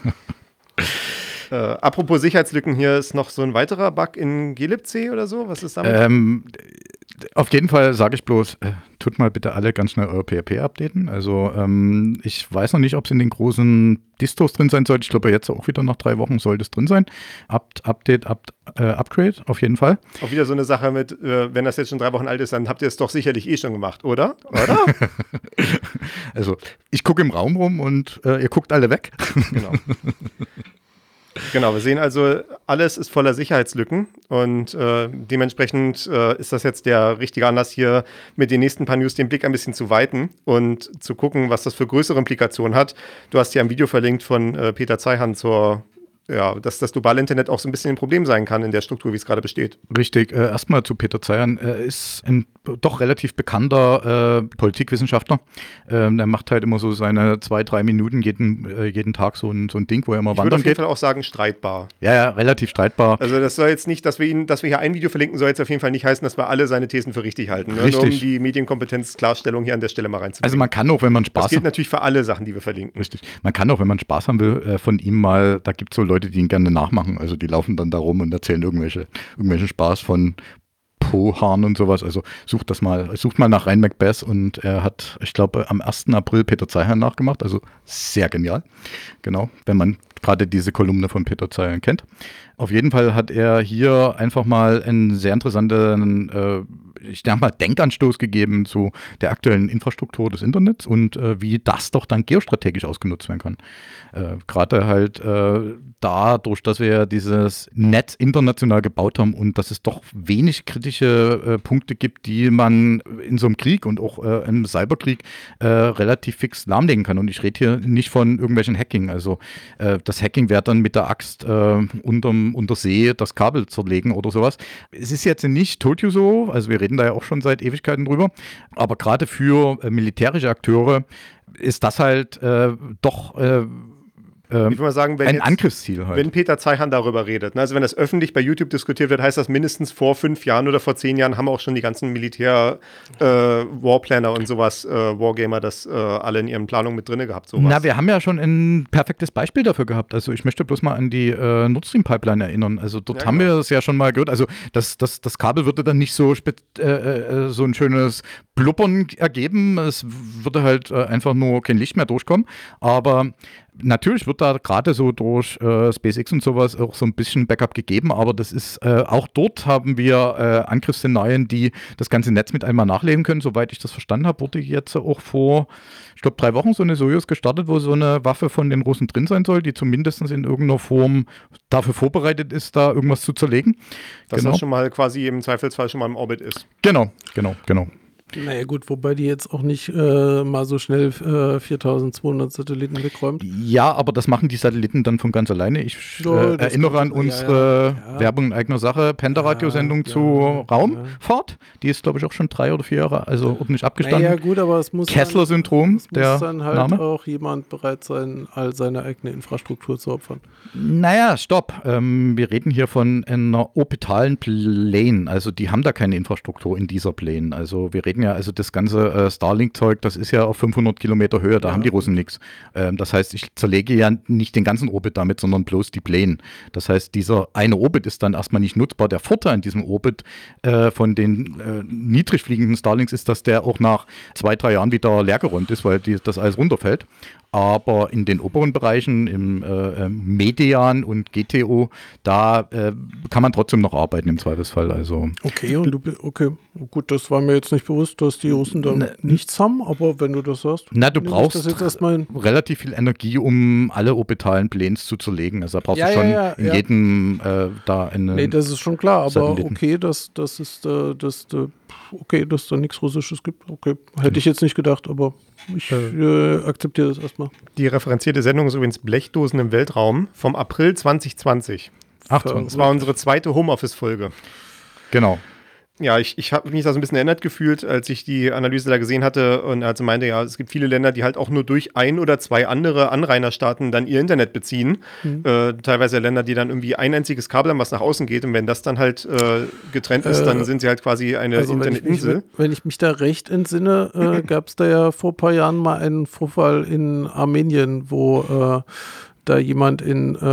äh, apropos Sicherheitslücken, hier ist noch so ein weiterer Bug in glibc oder so. Was ist damit? Ähm, auf jeden Fall sage ich bloß, äh, tut mal bitte alle ganz schnell euer P H P updaten. Also ähm, ich weiß noch nicht, ob es in den großen Distos drin sein sollte. Ich glaube, jetzt auch wieder nach drei Wochen sollte es drin sein. Up, Update, up, äh, Upgrade, auf jeden Fall. Auch wieder so eine Sache mit, äh, wenn das jetzt schon drei Wochen alt ist, dann habt ihr es doch sicherlich eh schon gemacht, oder? Oder? Also ich gucke im Raum rum und äh, ihr guckt alle weg. Genau. Genau, wir sehen also, alles ist voller Sicherheitslücken und äh, dementsprechend äh, ist das jetzt der richtige Anlass, hier mit den nächsten paar News den Blick ein bisschen zu weiten und zu gucken, was das für größere Implikationen hat. Du hast hier ein Video verlinkt von äh, Peter Zeihan zur, ja, dass das globale Internet auch so ein bisschen ein Problem sein kann in der Struktur, wie es gerade besteht. Richtig, äh, erstmal zu Peter Zeihan. Er ist ein doch relativ bekannter äh, Politikwissenschaftler. Ähm, er macht halt immer so seine zwei, drei Minuten jeden, äh, jeden Tag so ein, so ein Ding, wo er immer ich wandern würde auf jeden geht. Fall auch sagen, streitbar. Ja, ja, relativ streitbar. Also das soll jetzt nicht, dass wir ihn, dass wir hier ein Video verlinken, soll jetzt auf jeden Fall nicht heißen, dass wir alle seine Thesen für richtig halten. Ne? Nur um die Medienkompetenz-Klarstellung hier an der Stelle mal reinzubringen. Also man kann auch, wenn man Spaß Das gilt natürlich für alle Sachen, die wir verlinken. Richtig. Man kann auch, wenn man Spaß haben will, äh, von ihm mal, da gibt es so Leute, die ihn gerne nachmachen. Also die laufen dann da rum und erzählen irgendwelche, irgendwelchen Spaß von Po-Haaren und sowas. Also sucht das mal, sucht mal nach Ryan Macbeth und er hat, ich glaube, am ersten April Peter Zeihan nachgemacht. Also sehr genial. Genau, wenn man gerade diese Kolumne von Peter Zeihan kennt. Auf jeden Fall hat er hier einfach mal einen sehr interessanten, äh, ich denke mal, Denkanstoß gegeben zu der aktuellen Infrastruktur des Internets und äh, wie das doch dann geostrategisch ausgenutzt werden kann. Äh, gerade halt äh, dadurch, dass wir dieses Netz international gebaut haben und dass es doch wenig kritische äh, Punkte gibt, die man in so einem Krieg und auch äh, im Cyberkrieg äh, relativ fix lahmlegen kann. Und ich rede hier nicht von irgendwelchen Hacking. Also äh, das Hacking wäre dann mit der Axt äh, unterm, unter See das Kabel zerlegen oder sowas. Es ist jetzt nicht told you so, also wir reden da ja auch schon seit Ewigkeiten drüber, aber gerade für äh, militärische Akteure ist das halt äh, doch äh, Ich würde mal sagen, wenn ein jetzt, Angriffsziel halt. Wenn Peter Zeihan darüber redet, ne, also wenn das öffentlich bei YouTube diskutiert wird, heißt das mindestens vor fünf Jahren oder vor zehn Jahren haben auch schon die ganzen Militär-Warplaner äh, und sowas, äh, Wargamer, das äh, alle in ihren Planungen mit drin gehabt. Sowas. Na, wir haben ja schon ein perfektes Beispiel dafür gehabt. Also ich möchte bloß mal an die äh, Nord Stream Pipeline erinnern. Also dort Ja, haben genau. wir das ja schon mal gehört. Also das, das, das Kabel würde dann nicht so, spät, äh, so ein schönes Blubbern ergeben. Es würde halt äh, einfach nur kein Licht mehr durchkommen. Aber natürlich wird da gerade so durch äh, SpaceX und sowas auch so ein bisschen Backup gegeben, aber das ist, äh, auch dort haben wir äh, Angriffsszenarien, die das ganze Netz mit einmal nachleben können. Soweit ich das verstanden habe, wurde jetzt auch vor, ich glaube, drei Wochen so eine Soyuz gestartet, wo so eine Waffe von den Russen drin sein soll, die zumindest in irgendeiner Form dafür vorbereitet ist, da irgendwas zu zerlegen. Dass genau. das schon mal quasi im Zweifelsfall schon mal im Orbit ist. Genau, genau, genau. Naja gut, wobei die jetzt auch nicht äh, mal so schnell äh, viertausendzweihundert Satelliten wegräumt. Ja, aber das machen die Satelliten dann von ganz alleine. Ich Ja, äh, das erinnere an kommt- unsere ja, ja. Werbung in eigener Sache, Penta-Radio-Sendung Ja, zu ja, Raumfahrt. Die ist, glaube ich, auch schon drei oder vier Jahre, also ordentlich abgestanden. Naja gut, aber es muss Kessler-Syndrom, dann, es der muss dann halt Name. auch jemand bereit sein, all seine eigene Infrastruktur zu opfern. Naja, stopp. Ähm, wir reden hier von einer orbitalen Plane. Also die haben da keine Infrastruktur in dieser Plane. Also wir reden ja, also das ganze äh, Starlink-Zeug, das ist ja auf fünfhundert Kilometer Höhe, da Ja. haben die Russen nichts. Ähm, das heißt, ich zerlege ja nicht den ganzen Orbit damit, sondern bloß die Plane. Das heißt, dieser eine Orbit ist dann erstmal nicht nutzbar. Der Vorteil an diesem Orbit äh, von den äh, niedrig fliegenden Starlinks ist, dass der auch nach zwei, drei Jahren wieder leergeräumt ist, weil die, das alles runterfällt. Aber in den oberen Bereichen, im äh, Median und G T O, da äh, kann man trotzdem noch arbeiten im Zweifelsfall. Also Okay, und du, okay, gut, das war mir jetzt nicht bewusst, dass die Russen da Ne- nichts haben, aber wenn du das sagst, Na, du nehme ich brauchst das jetzt erstmal hin. relativ viel Energie, um alle orbitalen Planes zu zerlegen. Also da brauchst Ja, du schon ja, ja, in ja. jedem äh, da eine. Nee, das ist schon klar, aber Satelliten. okay, dass das ist äh, das äh, okay, dass da nichts Russisches gibt. Okay, hätte ich jetzt nicht gedacht, aber ich äh, akzeptiere das erstmal. Die referenzierte Sendung ist übrigens Blechdosen im Weltraum vom April zwanzig zwanzig. Ach, Das war unsere zweite Homeoffice-Folge. genau. Ja, ich, ich habe mich da so ein bisschen erinnert gefühlt, als ich die Analyse da gesehen hatte und also meinte, ja, es gibt viele Länder, die halt auch nur durch ein oder zwei andere Anrainerstaaten dann ihr Internet beziehen. Mhm. Äh, teilweise Länder, die dann irgendwie ein einziges Kabel haben, was nach außen geht und wenn das dann halt äh, getrennt ist, Äh, dann sind sie halt quasi eine Also wenn ich, mich, Internetinsel. wenn ich mich da recht entsinne, äh, gab es da ja vor ein paar Jahren mal einen Vorfall in Armenien, wo äh, da jemand in, äh,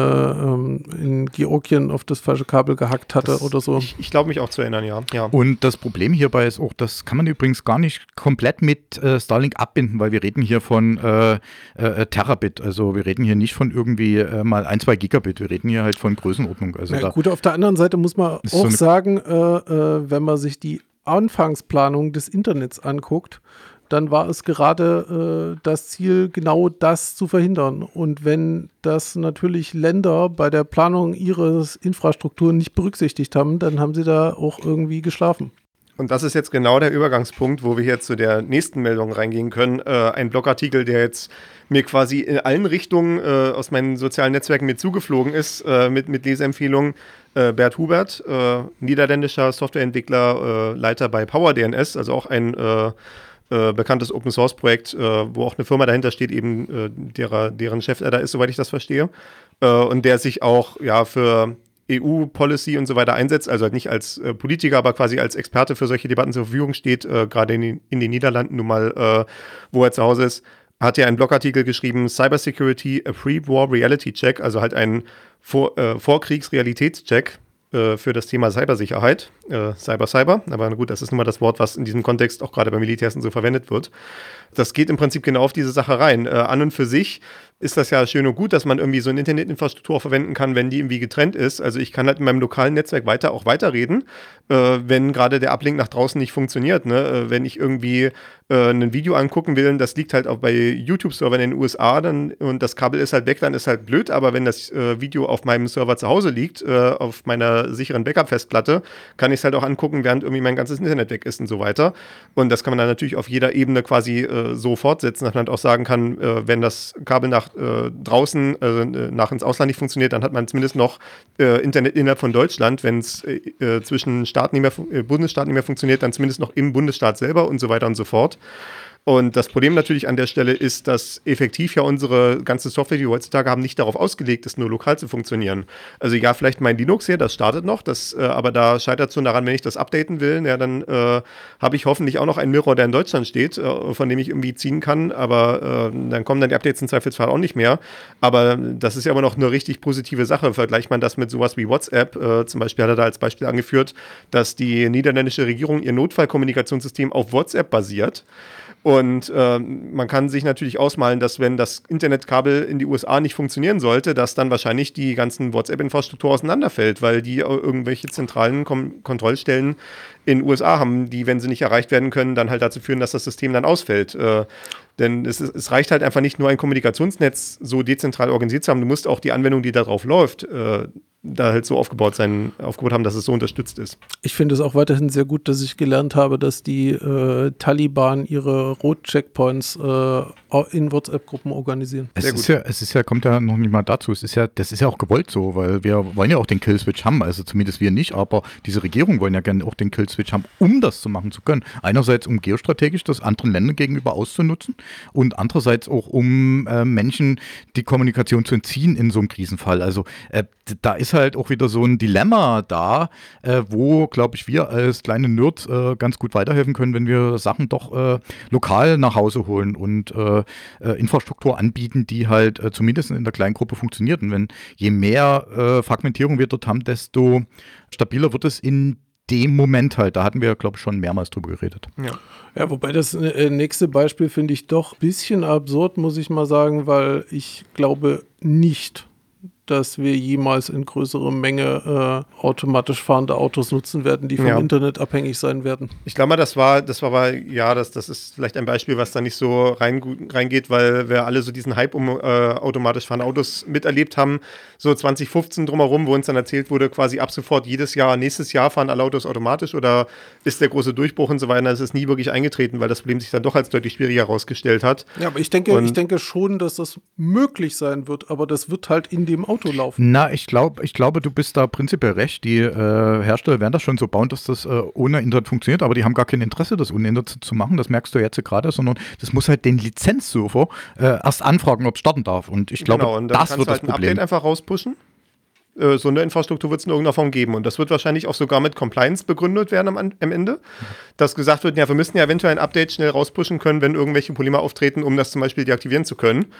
in Georgien auf das falsche Kabel gehackt hatte das, oder so. Ich, ich glaube mich auch zu erinnern, ja. ja. Und das Problem hierbei ist auch, das kann man übrigens gar nicht komplett mit äh, Starlink abbinden, weil wir reden hier von äh, äh, Terabit. Also wir reden hier nicht von irgendwie äh, mal ein, zwei Gigabit. Wir reden hier halt von Größenordnung. Also ja, da gut, auf der anderen Seite muss man auch so sagen, äh, äh, wenn man sich die Anfangsplanung des Internets anguckt, dann war es gerade äh, das Ziel, genau das zu verhindern. Und wenn das natürlich Länder bei der Planung ihres Infrastruktur nicht berücksichtigt haben, dann haben sie da auch irgendwie geschlafen. Und das ist jetzt genau der Übergangspunkt, wo wir hier zu der nächsten Meldung reingehen können. Äh, ein Blogartikel, der jetzt mir quasi in allen Richtungen äh, aus meinen sozialen Netzwerken mir zugeflogen ist, äh, mit, mit Leseempfehlungen. Äh, Bert Hubert, äh, niederländischer Softwareentwickler, äh, Leiter bei PowerDNS, also auch ein äh, äh, bekanntes Open-Source-Projekt, äh, wo auch eine Firma dahinter steht, eben äh, derer, deren Chef er da ist, soweit ich das verstehe. Äh, und der sich auch ja für E U-Policy und so weiter einsetzt, also halt nicht als äh, Politiker, aber quasi als Experte für solche Debatten zur Verfügung steht, äh, gerade in, in den Niederlanden nun mal, äh, wo er zu Hause ist, hat ja einen Blogartikel geschrieben, Cybersecurity, a Pre-War Reality Check, also halt ein Vor, äh, Vorkriegs-Realitätscheck äh, für das Thema Cybersicherheit, äh, Cyber, Cyber, aber gut, das ist nun mal das Wort, was in diesem Kontext auch gerade bei Militärs und so verwendet wird. Das geht im Prinzip genau auf diese Sache rein. Äh, an und für sich ist das ja schön und gut, dass man irgendwie so eine Internetinfrastruktur verwenden kann, wenn die irgendwie getrennt ist. Also ich kann halt in meinem lokalen Netzwerk weiter auch weiterreden, äh, wenn gerade der Uplink nach draußen nicht funktioniert. Ne? Äh, wenn ich irgendwie äh, ein Video angucken will, das liegt halt auch bei YouTube-Servern in den U S A dann, und das Kabel ist halt weg, dann ist halt blöd. Aber wenn das äh, Video auf meinem Server zu Hause liegt, äh, auf meiner sicheren Backup-Festplatte, kann ich es halt auch angucken, während irgendwie mein ganzes Internet weg ist und so weiter. Und das kann man dann natürlich auf jeder Ebene quasi äh, so fortsetzen, dass man halt auch sagen kann, äh, wenn das Kabel nach äh, draußen äh, nach ins Ausland nicht funktioniert, dann hat man zumindest noch äh, Internet innerhalb von Deutschland. Wenn es äh, zwischen Staaten nicht mehr, äh, Bundesstaaten nicht mehr funktioniert, dann zumindest noch im Bundesstaat selber und so weiter und so fort. Und das Problem natürlich an der Stelle ist, dass effektiv ja unsere ganze Software, die wir heutzutage haben, nicht darauf ausgelegt ist, nur lokal zu funktionieren. Also ja, vielleicht mein Linux hier, das startet noch, das, äh, aber da scheitert es schon daran, wenn ich das updaten will, ja, dann äh, habe ich hoffentlich auch noch einen Mirror, der in Deutschland steht, äh, von dem ich irgendwie ziehen kann, aber äh, dann kommen dann die Updates im Zweifelsfall auch nicht mehr. Aber das ist ja immer noch eine richtig positive Sache. Vergleicht man das mit sowas wie WhatsApp, äh, zum Beispiel hat er da als Beispiel angeführt, dass die niederländische Regierung ihr Notfallkommunikationssystem auf WhatsApp basiert. Und äh, man kann sich natürlich ausmalen, dass wenn das Internetkabel in die U S A nicht funktionieren sollte, dass dann wahrscheinlich die ganzen WhatsApp-Infrastruktur auseinanderfällt, weil die irgendwelche zentralen Kom- Kontrollstellen in den U S A haben, die, wenn sie nicht erreicht werden können, dann halt dazu führen, dass das System dann ausfällt. Äh, denn es, es reicht halt einfach nicht nur ein Kommunikationsnetz so dezentral organisiert zu haben, du musst auch die Anwendung, die da drauf läuft, äh, da halt so aufgebaut sein, aufgebaut haben, dass es so unterstützt ist. Ich finde es auch weiterhin sehr gut, dass ich gelernt habe, dass die äh, Taliban ihre Rot-Checkpoints äh, in WhatsApp-Gruppen organisieren. Es ist ja, es ist ja, kommt ja noch nicht mal dazu, es ist ja, das ist ja auch gewollt so, weil wir wollen ja auch den Kill-Switch haben, also zumindest wir nicht, aber diese Regierung wollen ja gerne auch den Kill-Switch haben, um das zu machen zu können. Einerseits, um geostrategisch das anderen Ländern gegenüber auszunutzen und andererseits auch, um äh, Menschen die Kommunikation zu entziehen in so einem Krisenfall. Also äh, da ist halt auch wieder so ein Dilemma da, äh, wo, glaube ich, wir als kleine Nerds äh, ganz gut weiterhelfen können, wenn wir Sachen doch äh, lokal nach Hause holen und äh, äh, Infrastruktur anbieten, die halt äh, zumindest in der Kleingruppe funktioniert. Und wenn je mehr äh, Fragmentierung wir dort haben, desto stabiler wird es in dem Moment halt. Da hatten wir, glaube ich, schon mehrmals drüber geredet. Ja, ja, wobei das äh, nächste Beispiel finde ich doch ein bisschen absurd, muss ich mal sagen, weil ich glaube nicht, dass wir jemals in größerer Menge äh, automatisch fahrende Autos nutzen werden, die vom ja. Internet abhängig sein werden. Ich glaube mal, das war, das war aber, ja, das, das ist vielleicht ein Beispiel, was da nicht so rein, reingeht, weil wir alle so diesen Hype um äh, automatisch fahrende Autos miterlebt haben, so zwanzig fünfzehn drumherum, wo uns dann erzählt wurde, quasi ab sofort jedes Jahr, nächstes Jahr fahren alle Autos automatisch oder ist der große Durchbruch und so weiter, das ist nie wirklich eingetreten, weil das Problem sich dann doch als deutlich schwieriger herausgestellt hat. Ja, aber ich denke, und ich denke schon, dass das möglich sein wird, aber das wird halt in dem Auto laufen. Na, ich glaube, ich glaube, du bist da prinzipiell recht. Die äh, Hersteller werden das schon so bauen, dass das äh, ohne Internet funktioniert, aber die haben gar kein Interesse, das ohne Internet zu machen. Das merkst du jetzt gerade, sondern das muss halt den Lizenzserver äh, erst anfragen, ob es starten darf. Und ich glaube, genau, und dann das wird halt das Problem. Update einfach rauspushen. Äh, so eine Infrastruktur wird es in irgendeiner Form geben. Und das wird wahrscheinlich auch sogar mit Compliance begründet werden am, am Ende. Dass gesagt wird, ja, wir müssen ja eventuell ein Update schnell rauspushen können, wenn irgendwelche Probleme auftreten, um das zum Beispiel deaktivieren zu können.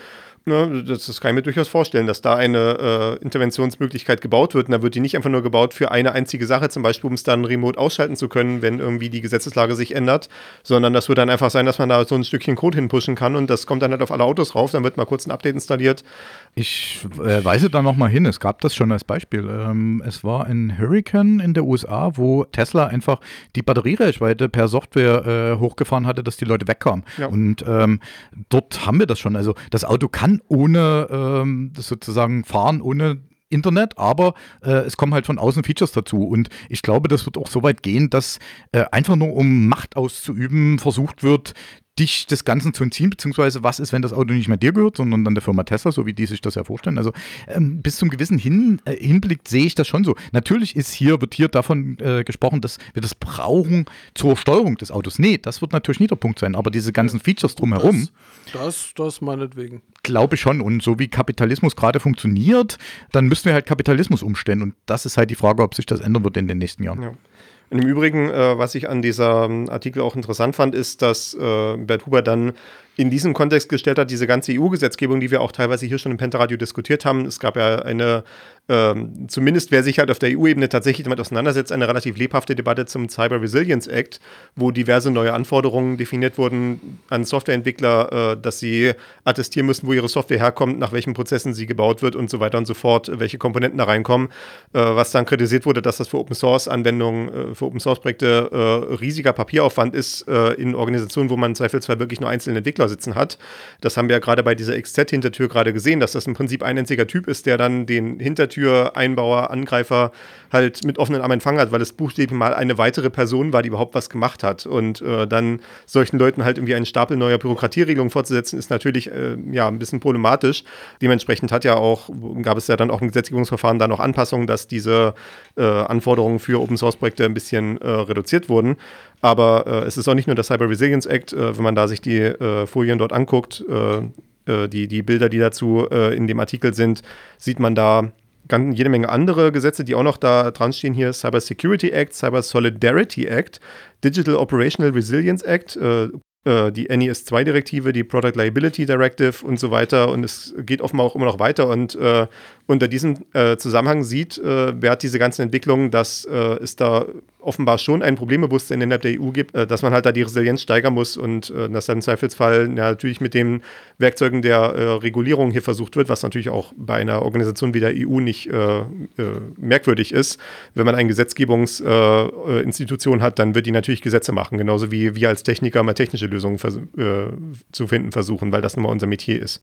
Ne, das, das kann ich mir durchaus vorstellen, dass da eine äh, Interventionsmöglichkeit gebaut wird. Und da wird die nicht einfach nur gebaut für eine einzige Sache, zum Beispiel, um es dann remote ausschalten zu können, wenn irgendwie die Gesetzeslage sich ändert, sondern das wird dann einfach sein, dass man da so ein Stückchen Code hinpushen kann und das kommt dann halt auf alle Autos rauf. Dann wird mal kurz ein Update installiert. Ich äh, weise da noch mal hin, es gab das schon als Beispiel. Ähm, es war ein Hurricane in der U S A, wo Tesla einfach die Batteriereichweite per Software äh, hochgefahren hatte, dass die Leute wegkamen. Ja. Und ähm, dort haben wir das schon. Also das Auto kann ohne ähm, sozusagen fahren, ohne Internet, aber äh, es kommen halt von außen Features dazu und ich glaube, das wird auch so weit gehen, dass äh, einfach nur um Macht auszuüben versucht wird, dich des Ganzen zu entziehen, beziehungsweise was ist, wenn das Auto nicht mehr dir gehört, sondern dann der Firma Tesla, so wie die sich das ja vorstellen. Also ähm, bis zum gewissen Hin, äh, Hinblick sehe ich das schon so. Natürlich ist hier, wird hier davon äh, gesprochen, dass wir das brauchen zur Steuerung des Autos. Nee, das wird natürlich nicht der Punkt sein, aber diese ganzen Features drumherum. Das, das, das meinetwegen. Glaube ich schon. Und so wie Kapitalismus gerade funktioniert, dann müssen wir halt Kapitalismus umstellen. Und das ist halt die Frage, ob sich das ändern wird in den nächsten Jahren. Ja. Und im Übrigen, äh, was ich an diesem Artikel auch interessant fand, ist, dass äh, Bert Huber dann in diesem Kontext gestellt hat, diese ganze E U-Gesetzgebung, die wir auch teilweise hier schon im Pentaradio diskutiert haben. Es gab ja eine, ähm, zumindest wer sich halt auf der E U-Ebene tatsächlich damit auseinandersetzt, eine relativ lebhafte Debatte zum Cyber Resilience Act, wo diverse neue Anforderungen definiert wurden an Softwareentwickler, äh, dass sie attestieren müssen, wo ihre Software herkommt, nach welchen Prozessen sie gebaut wird und so weiter und so fort, welche Komponenten da reinkommen. Äh, was dann kritisiert wurde, dass das für Open-Source-Anwendungen, äh, für Open-Source-Projekte äh, riesiger Papieraufwand ist, äh, in Organisationen, wo man im Zweifelsfall wirklich nur einzelne Entwickler sitzen hat. Das haben wir ja gerade bei dieser X Z-Hintertür gerade gesehen, dass das im Prinzip ein einziger Typ ist, der dann den Hintertür-Einbauer, Angreifer halt mit offenen Armen empfangen hat, weil es buchstäblich mal eine weitere Person war, die überhaupt was gemacht hat. Und äh, dann solchen Leuten halt irgendwie einen Stapel neuer Bürokratieregelungen vorzusetzen, ist natürlich äh, ja ein bisschen problematisch. Dementsprechend hat ja auch, gab es ja dann auch im Gesetzgebungsverfahren dann noch Anpassungen, dass diese äh, Anforderungen für Open-Source-Projekte ein bisschen äh, reduziert wurden. Aber äh, es ist auch nicht nur der Cyber Resilience Act, äh, wenn man da sich die äh, Folien dort anguckt, äh, äh, die, die Bilder, die dazu äh, in dem Artikel sind, sieht man da ganz, jede Menge andere Gesetze, die auch noch da dran stehen hier. Cyber Security Act, Cyber Solidarity Act, Digital Operational Resilience Act, äh, äh, die N I S zwei Direktive, die Product Liability Directive und so weiter. Und es geht offenbar auch immer noch weiter. Und äh, unter diesem äh, Zusammenhang sieht äh, Bert diese ganzen Entwicklungen, dass äh, es da offenbar schon ein Problembewusstsein innerhalb der E U gibt, äh, dass man halt da die Resilienz steigern muss und äh, dass dann im Zweifelsfall ja, natürlich mit den Werkzeugen der äh, Regulierung hier versucht wird, was natürlich auch bei einer Organisation wie der E U nicht äh, äh, merkwürdig ist. Wenn man eine Gesetzgebungsinstitution äh, hat, dann wird die natürlich Gesetze machen, genauso wie wir als Techniker mal technische Lösungen vers- äh, zu finden versuchen, weil das nun mal unser Metier ist.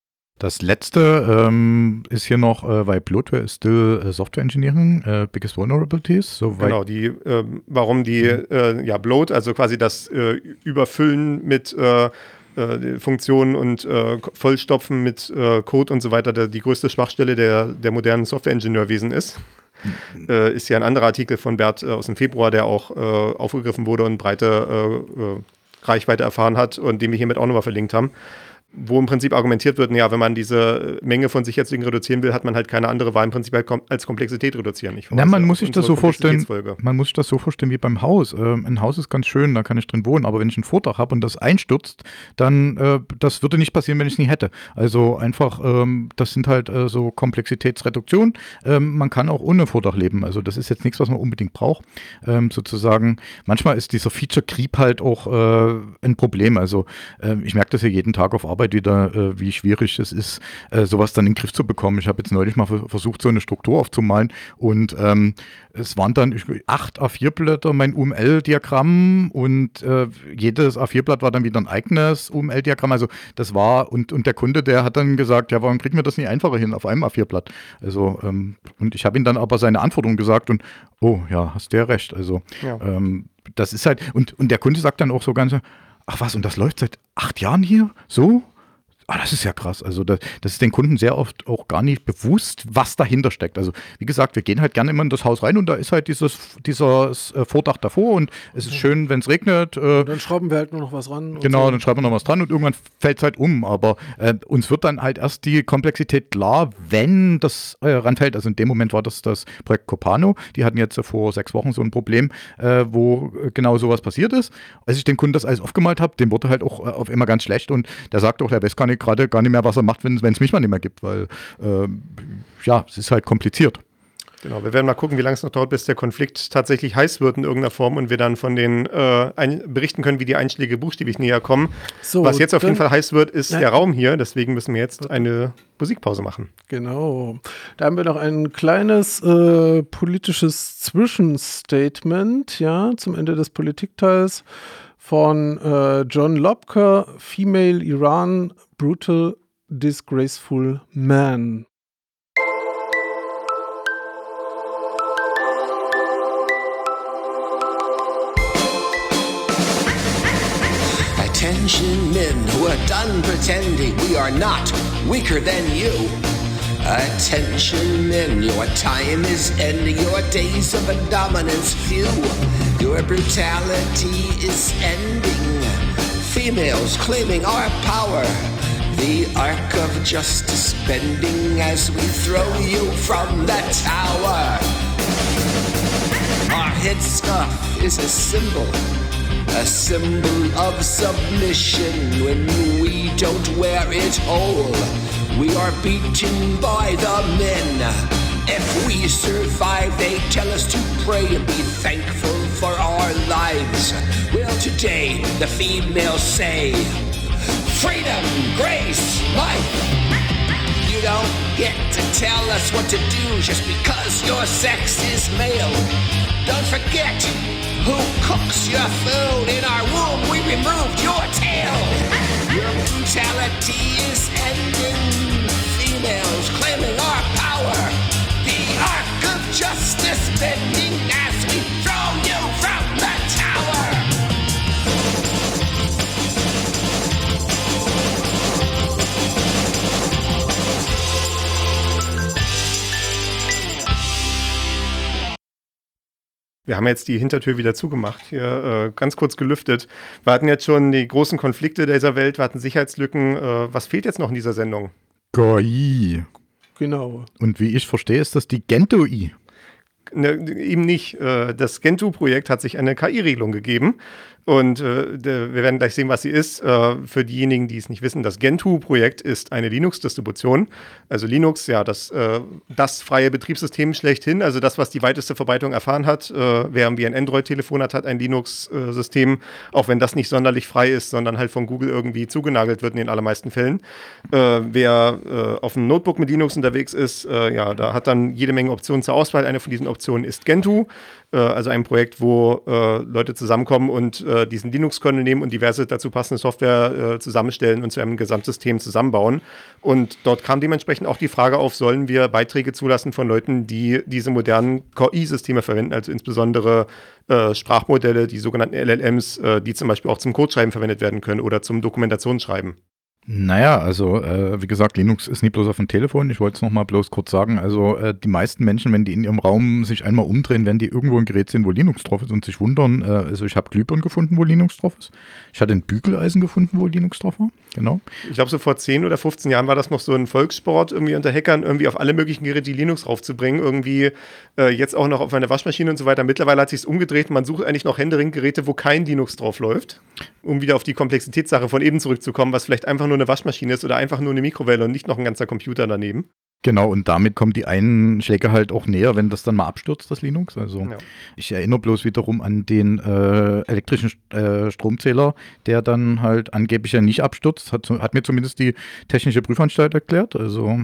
Das letzte ähm, ist hier noch, äh, weil Bloatware ist still äh, Software Engineering, äh, biggest vulnerabilities. So genau, die, äh, warum die, äh, ja, Bloat, also quasi das äh, Überfüllen mit äh, äh, Funktionen und äh, Vollstopfen mit äh, Code und so weiter, der, die größte Schwachstelle der, der modernen Software-Ingenieurwesen ist. Mhm. Äh, ist ja ein anderer Artikel von Bert äh, aus dem Februar, der auch äh, aufgegriffen wurde und breite äh, äh, Reichweite erfahren hat und den wir hiermit auch nochmal verlinkt haben. Wo im Prinzip argumentiert wird, ja, wenn man diese Menge von Sicherheitslücken reduzieren will, hat man halt keine andere Wahl, im Prinzip halt kom- als Komplexität reduzieren. Ich Na, man muss sich das so vorstellen, man muss sich das so vorstellen wie beim Haus. Ähm, ein Haus ist ganz schön, da kann ich drin wohnen, aber wenn ich ein Vordach habe und das einstürzt, dann, äh, das würde nicht passieren, wenn ich es nie hätte. Also einfach, ähm, das sind halt äh, so Komplexitätsreduktionen. Ähm, man kann auch ohne Vordach leben, also das ist jetzt nichts, was man unbedingt braucht. Ähm, sozusagen, manchmal ist dieser Feature-Creep halt auch äh, ein Problem. Also äh, ich merke das ja jeden Tag auf Arbeit wieder, äh, wie schwierig es ist, äh, sowas dann in den Griff zu bekommen. Ich habe jetzt neulich mal v- versucht, so eine Struktur aufzumalen und ähm, es waren dann ich, acht A vier Blätter, mein U M L-Diagramm und äh, jedes A vier Blatt war dann wieder ein eigenes U M L-Diagramm. Also das war, und, und der Kunde, der hat dann gesagt, ja, warum kriegen wir das nicht einfacher hin auf einem A vier Blatt? Also, ähm, und ich habe ihm dann aber seine Anforderungen gesagt und, oh ja, hast du ja recht. Also, ja. ähm, das ist halt, und, und der Kunde sagt dann auch so ganz, ach was, und das läuft seit acht Jahren hier? So? Ah, das ist ja krass. Also das, das ist den Kunden sehr oft auch gar nicht bewusst, was dahinter steckt. Also wie gesagt, wir gehen halt gerne immer in das Haus rein und da ist halt dieses, dieses äh, Vordach davor und es ist schön, wenn es regnet. Äh, dann schrauben wir halt nur noch was ran. Genau, so. Dann schreiben wir noch was dran und irgendwann fällt es halt um. Aber äh, uns wird dann halt erst die Komplexität klar, wenn das äh, ranfällt. Also in dem Moment war das das Projekt Copano. Die hatten jetzt äh, vor sechs Wochen so ein Problem, äh, wo äh, genau sowas passiert ist. Als ich dem Kunden das alles aufgemalt habe, dem wurde halt auch äh, auf immer ganz schlecht und der sagte auch, der weiß gar nicht, nicht, gerade gar nicht mehr, was er macht, wenn es mich mal nicht mehr gibt, weil äh, ja, es ist halt kompliziert. Genau, wir werden mal gucken, wie lange es noch dauert, bis der Konflikt tatsächlich heiß wird in irgendeiner Form und wir dann von den äh, ein, berichten können, wie die Einschläge buchstäblich näher kommen. So, Was jetzt auf dann, jeden Fall heiß wird, ist ja. der Raum hier. Deswegen müssen wir jetzt eine Musikpause machen. Genau. Da haben wir noch ein kleines äh, politisches Zwischenstatement, ja, zum Ende des Politikteils von äh, John Lobker, Female Iran, Brutal, Disgraceful Man. Attention men who are done pretending we are not weaker than you. Attention men, your time is ending, your days of dominance few. Your brutality is ending. Females claiming our power. The arc of justice bending as we throw you from the tower. Our headscarf is a symbol. A symbol of submission when we don't wear it whole. We are beaten by the men. If we survive, they tell us to pray and be thankful for our lives. Well, today, the females say, freedom, grace, life. You don't get to tell us what to do just because your sex is male. Don't forget who cooks your food. In our womb, we removed your tail. Your brutality is ending. Females claiming our power. The arc of justice bending as we throw you from the tower. Wir haben jetzt die Hintertür wieder zugemacht, hier äh, ganz kurz gelüftet. Wir hatten jetzt schon die großen Konflikte dieser Welt, wir hatten Sicherheitslücken. Äh, was fehlt jetzt noch in dieser Sendung? K I. Genau. Und wie ich verstehe, ist das die Gentoo-I. Ne, eben nicht. Äh, das Gentoo-Projekt hat sich eine K I-Regelung gegeben. Und äh, de, wir werden gleich sehen, was sie ist. Äh, für diejenigen, die es nicht wissen, das Gentoo-Projekt ist eine Linux-Distribution. Also Linux, ja, das, äh, das freie Betriebssystem schlechthin. Also das, was die weiteste Verbreitung erfahren hat. Äh, wer wie ein Android-Telefon hat, hat ein Linux-System. Auch wenn das nicht sonderlich frei ist, sondern halt von Google irgendwie zugenagelt wird in den allermeisten Fällen. Äh, wer äh, auf einem Notebook mit Linux unterwegs ist, äh, ja, da hat dann jede Menge Optionen zur Auswahl. Eine von diesen Optionen ist Gentoo. Also ein Projekt, wo äh, Leute zusammenkommen und äh, diesen Linux-Kernel nehmen und diverse dazu passende Software äh, zusammenstellen und zu einem Gesamtsystem zusammenbauen. Und dort kam dementsprechend auch die Frage auf, sollen wir Beiträge zulassen von Leuten, die diese modernen K I-Systeme verwenden, also insbesondere äh, Sprachmodelle, die sogenannten L L Ms, äh, die zum Beispiel auch zum Codeschreiben verwendet werden können oder zum Dokumentationsschreiben. Naja, also äh, wie gesagt, Linux ist nicht bloß auf dem Telefon. Ich wollte es nochmal bloß kurz sagen. Also äh, die meisten Menschen, wenn die in ihrem Raum sich einmal umdrehen, wenn die irgendwo ein Gerät sehen, wo Linux drauf ist und sich wundern. Äh, also ich habe Glühbirnen gefunden, wo Linux drauf ist. Ich hatte ein Bügeleisen gefunden, wo Linux drauf war. Genau. Ich glaube, so vor zehn oder fünfzehn Jahren war das noch so ein Volkssport, irgendwie unter Hackern, irgendwie auf alle möglichen Geräte die Linux raufzubringen. Irgendwie äh, jetzt auch noch auf eine Waschmaschine und so weiter. Mittlerweile hat sich es umgedreht. Man sucht eigentlich noch händeringend Geräte, wo kein Linux drauf läuft. Um wieder auf die Komplexitätssache von eben zurückzukommen, was vielleicht einfach nur eine Waschmaschine ist oder einfach nur eine Mikrowelle und nicht noch ein ganzer Computer daneben. Genau, und damit kommen die Einschläge halt auch näher, wenn das dann mal abstürzt, das Linux. Also ja. Ich erinnere bloß wiederum an den äh, elektrischen äh, Stromzähler, der dann halt angeblich ja nicht abstürzt, hat, hat mir zumindest die Technische Prüfanstalt erklärt. Also,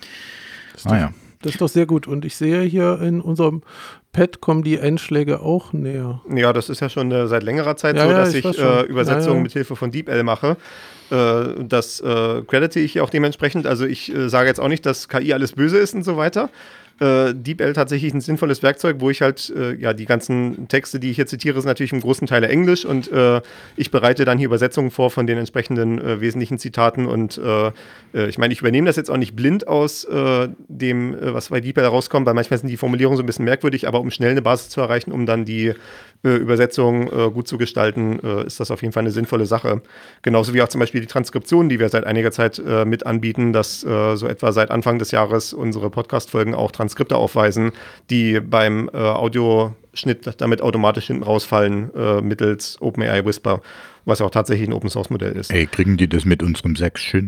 naja. Ah, das ist doch sehr gut. Und ich sehe hier in unserem Pad kommen die Einschläge auch näher. Ja, das ist ja schon äh, seit längerer Zeit ja, so, ja, dass ich ich äh, Übersetzungen ja, ja. mit Hilfe von DeepL mache. Äh, das äh, credite ich auch dementsprechend. Also ich äh, sage jetzt auch nicht, dass K I alles böse ist und so weiter. Äh, DeepL tatsächlich ein sinnvolles Werkzeug, wo ich halt, äh, ja, die ganzen Texte, die ich hier zitiere, sind natürlich im großen Teil Englisch und äh, ich bereite dann hier Übersetzungen vor von den entsprechenden äh, wesentlichen Zitaten und äh, äh, ich meine, ich übernehme das jetzt auch nicht blind aus äh, dem, äh, was bei DeepL rauskommt, weil manchmal sind die Formulierungen so ein bisschen merkwürdig, aber um schnell eine Basis zu erreichen, um dann die äh, Übersetzung äh, gut zu gestalten, äh, ist das auf jeden Fall eine sinnvolle Sache. Genauso wie auch zum Beispiel die Transkription, die wir seit einiger Zeit äh, mit anbieten, dass äh, so etwa seit Anfang des Jahres unsere Podcast-Folgen auch Transkripte aufweisen, die beim äh, Audioschnitt damit automatisch hinten rausfallen, äh, mittels OpenAI Whisper, was ja auch tatsächlich ein Open-Source-Modell ist. Ey, kriegen die das mit unserem Säckchen?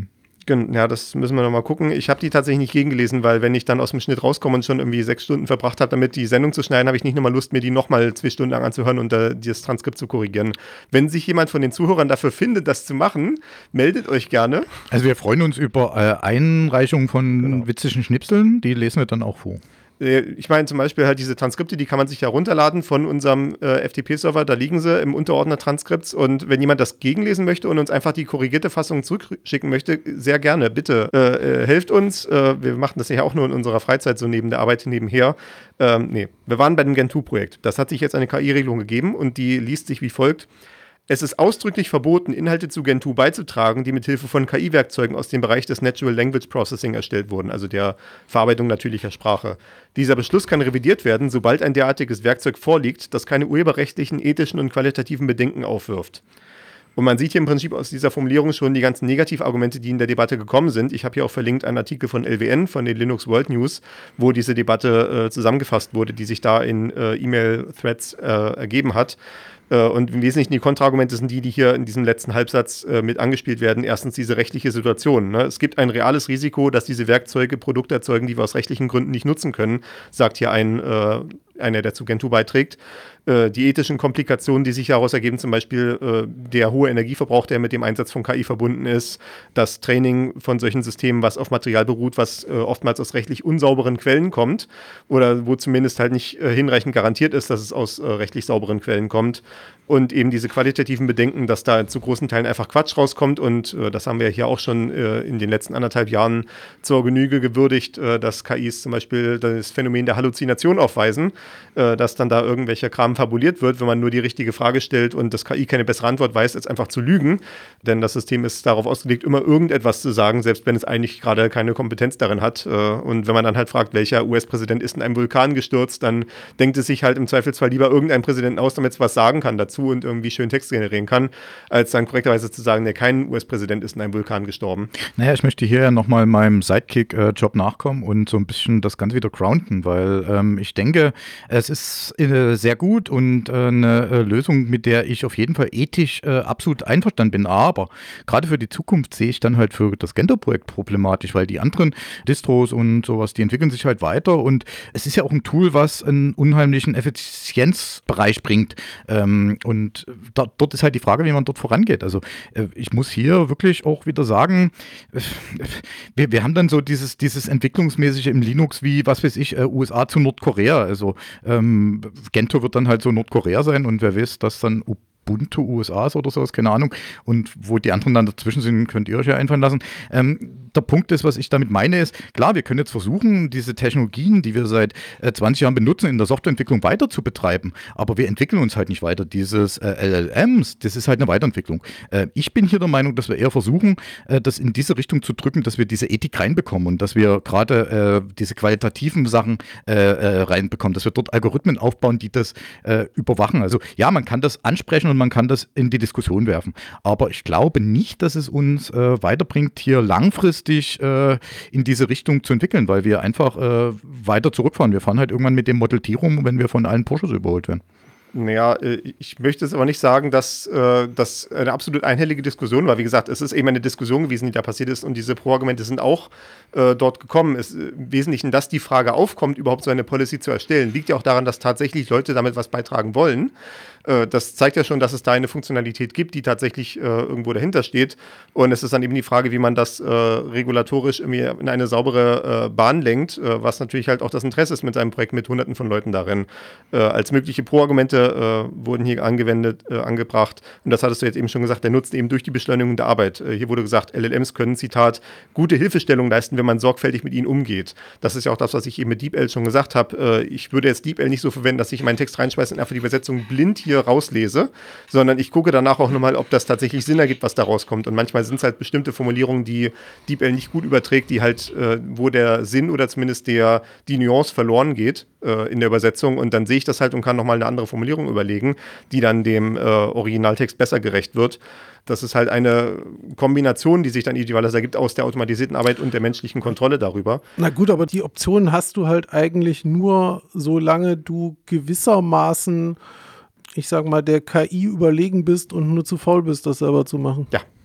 Ja, das müssen wir nochmal gucken. Ich habe die tatsächlich nicht gegengelesen, weil wenn ich dann aus dem Schnitt rauskomme und schon irgendwie sechs Stunden verbracht habe, damit die Sendung zu schneiden, habe ich nicht nochmal Lust, mir die nochmal zwei Stunden lang anzuhören und uh, das Transkript zu korrigieren. Wenn sich jemand von den Zuhörern dafür findet, das zu machen, meldet euch gerne. Also wir freuen uns über äh, Einreichungen von genau. witzigen Schnipseln, die lesen wir dann auch vor. Ich meine zum Beispiel halt diese Transkripte, die kann man sich ja runterladen von unserem äh, F T P-Server, da liegen sie im Unterordner Transkripts und wenn jemand das gegenlesen möchte und uns einfach die korrigierte Fassung zurückschicken möchte, sehr gerne, bitte, äh, äh, helft uns, äh, wir machen das ja auch nur in unserer Freizeit, so neben der Arbeit nebenher. Ähm, nee, wir waren bei dem Gentoo-Projekt, das hat sich jetzt eine K I-Regelung gegeben und die liest sich wie folgt. Es ist ausdrücklich verboten, Inhalte zu Gentoo beizutragen, die mit Hilfe von K I-Werkzeugen aus dem Bereich des Natural Language Processing erstellt wurden, also der Verarbeitung natürlicher Sprache. Dieser Beschluss kann revidiert werden, sobald ein derartiges Werkzeug vorliegt, das keine urheberrechtlichen, ethischen und qualitativen Bedenken aufwirft. Und man sieht hier im Prinzip aus dieser Formulierung schon die ganzen Negativargumente, die in der Debatte gekommen sind. Ich habe hier auch verlinkt einen Artikel von L W N, von den Linux World News, wo diese Debatte äh, zusammengefasst wurde, die sich da in äh, E-Mail-Threads äh, ergeben hat. Und im Wesentlichen die Kontraargumente sind die, die hier in diesem letzten Halbsatz äh, mit angespielt werden. Erstens diese rechtliche Situation. Ne? Es gibt ein reales Risiko, dass diese Werkzeuge Produkte erzeugen, die wir aus rechtlichen Gründen nicht nutzen können, sagt hier ein, äh, einer, der zu Gentoo beiträgt. Äh, die ethischen Komplikationen, die sich daraus ergeben, zum Beispiel äh, der hohe Energieverbrauch, der mit dem Einsatz von K I verbunden ist, das Training von solchen Systemen, was auf Material beruht, was äh, oftmals aus rechtlich unsauberen Quellen kommt oder wo zumindest halt nicht äh, hinreichend garantiert ist, dass es aus äh, rechtlich sauberen Quellen kommt. Und eben diese qualitativen Bedenken, dass da zu großen Teilen einfach Quatsch rauskommt. Und äh, das haben wir hier auch schon äh, in den letzten anderthalb Jahren zur Genüge gewürdigt, äh, dass K Is zum Beispiel das Phänomen der Halluzination aufweisen, äh, dass dann da irgendwelcher Kram fabuliert wird, wenn man nur die richtige Frage stellt und das K I keine bessere Antwort weiß, als einfach zu lügen. Denn das System ist darauf ausgelegt, immer irgendetwas zu sagen, selbst wenn es eigentlich gerade keine Kompetenz darin hat. Äh, und wenn man dann halt fragt, welcher U S-Präsident ist in einem Vulkan gestürzt, dann denkt es sich halt im Zweifelsfall lieber irgendeinen Präsidenten aus, damit es was sagen kann dazu und irgendwie schön Text generieren kann, als dann korrekterweise zu sagen, nee, kein U S-Präsident ist in einem Vulkan gestorben. Naja, ich möchte hier ja nochmal meinem Sidekick-Job nachkommen und so ein bisschen das Ganze wieder grounden, weil ähm, ich denke, es ist äh, sehr gut und äh, eine äh, Lösung, mit der ich auf jeden Fall ethisch äh, absolut einverstanden bin, aber gerade für die Zukunft sehe ich dann halt für das Gentoo-Projekt problematisch, weil die anderen Distros und sowas, die entwickeln sich halt weiter und es ist ja auch ein Tool, was einen unheimlichen Effizienzbereich bringt. Ähm, und da, dort ist halt die Frage, wie man dort vorangeht. Also äh, ich muss hier wirklich auch wieder sagen, äh, wir, wir haben dann so dieses, dieses Entwicklungsmäßige im Linux wie, was weiß ich, äh, U S A zu Nordkorea. Also ähm, Gentoo wird dann halt so Nordkorea sein und wer weiß, dass dann Ubuntu U S A ist oder sowas, keine Ahnung. Und wo die anderen dann dazwischen sind, könnt ihr euch ja einfallen lassen. Ähm, der Punkt ist, was ich damit meine, ist, klar, wir können jetzt versuchen, diese Technologien, die wir seit äh, zwanzig Jahren benutzen, in der Softwareentwicklung weiter zu betreiben. Aber wir entwickeln uns halt nicht weiter. Dieses äh, L L Ms, das ist halt eine Weiterentwicklung. Äh, ich bin hier der Meinung, dass wir eher versuchen, äh, das in diese Richtung zu drücken, dass wir diese Ethik reinbekommen und dass wir gerade äh, diese qualitativen Sachen äh, äh, reinbekommen, dass wir dort Algorithmen aufbauen, die das äh, überwachen. Also ja, man kann das ansprechen und man kann das in die Diskussion werfen. Aber ich glaube nicht, dass es uns äh, weiterbringt, hier langfristig äh, in diese Richtung zu entwickeln, weil wir einfach äh, weiter zurückfahren. Wir fahren halt irgendwann mit dem Model T rum, wenn wir von allen Porsches überholt werden. Naja, ich möchte es aber nicht sagen, dass das eine absolut einhellige Diskussion war. Wie gesagt, es ist eben eine Diskussion gewesen, die da passiert ist und diese Pro-Argumente sind auch äh, dort gekommen. Es, im Wesentlichen, dass die Frage aufkommt, überhaupt so eine Policy zu erstellen, liegt ja auch daran, dass tatsächlich Leute damit was beitragen wollen. Äh, das zeigt ja schon, dass es da eine Funktionalität gibt, die tatsächlich äh, irgendwo dahinter steht. Und es ist dann eben die Frage, wie man das äh, regulatorisch irgendwie in eine saubere äh, Bahn lenkt, äh, was natürlich halt auch das Interesse ist mit einem Projekt mit Hunderten von Leuten darin. Äh, als mögliche Pro-Argumente Äh, wurden hier angewendet, äh, angebracht. Und das hattest du jetzt eben schon gesagt, der Nutzen eben durch die Beschleunigung der Arbeit. Äh, hier wurde gesagt, L L Ms können, Zitat, gute Hilfestellung leisten, wenn man sorgfältig mit ihnen umgeht. Das ist ja auch das, was ich eben mit DeepL schon gesagt habe. Äh, ich würde jetzt DeepL nicht so verwenden, dass ich meinen Text reinschmeiße und einfach die Übersetzung blind hier rauslese, sondern ich gucke danach auch nochmal, ob das tatsächlich Sinn ergibt, was da rauskommt. Und manchmal sind es halt bestimmte Formulierungen, die DeepL nicht gut überträgt, die halt, äh, wo der Sinn oder zumindest der, die Nuance verloren geht äh, in der Übersetzung. Und dann sehe ich das halt und kann nochmal eine andere Formulierung überlegen, die dann dem äh, Originaltext besser gerecht wird. Das ist halt eine Kombination, die sich dann idealerweise ergibt aus der automatisierten Arbeit und der menschlichen Kontrolle darüber. Na gut, aber die Option hast du halt eigentlich nur, solange du gewissermaßen, ich sag mal, der K I überlegen bist und nur zu faul bist, das selber zu machen. Ja.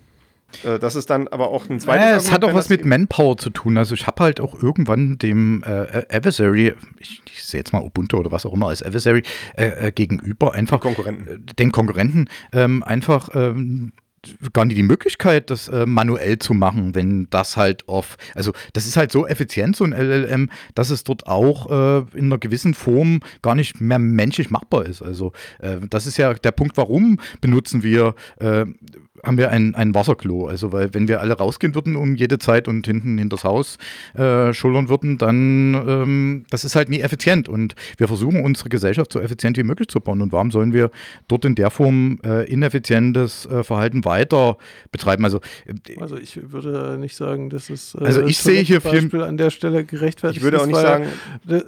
Äh, das ist dann aber auch ein zweites Äh, Argument, es hat auch wenn was das mit eben- Manpower zu tun. Also ich habe halt auch irgendwann dem äh, Adversary, ich, ich sehe jetzt mal Ubuntu oder was auch immer als Adversary, äh, äh, gegenüber einfach Konkurrenten. äh, den Konkurrenten ähm, einfach ähm, gar nicht die Möglichkeit, das äh, manuell zu machen, wenn das halt auf, also das ist halt so effizient, so ein L L M, dass es dort auch äh, in einer gewissen Form gar nicht mehr menschlich machbar ist. Also äh, das ist ja der Punkt, warum benutzen wir, äh, haben wir ein, ein Wasserklo. Also weil wenn wir alle rausgehen würden um jede Zeit und hinten hinters Haus äh, schullern würden, dann ähm, das ist halt nie effizient und wir versuchen unsere Gesellschaft so effizient wie möglich zu bauen und warum sollen wir dort in der Form äh, ineffizientes äh, Verhalten weiter betreiben? Also, äh, Also ich würde nicht sagen, dass es äh, Also ich sehe hier viel- Beispiel an der Stelle gerechtfertigt Ich würde ist, auch nicht weil sagen, das,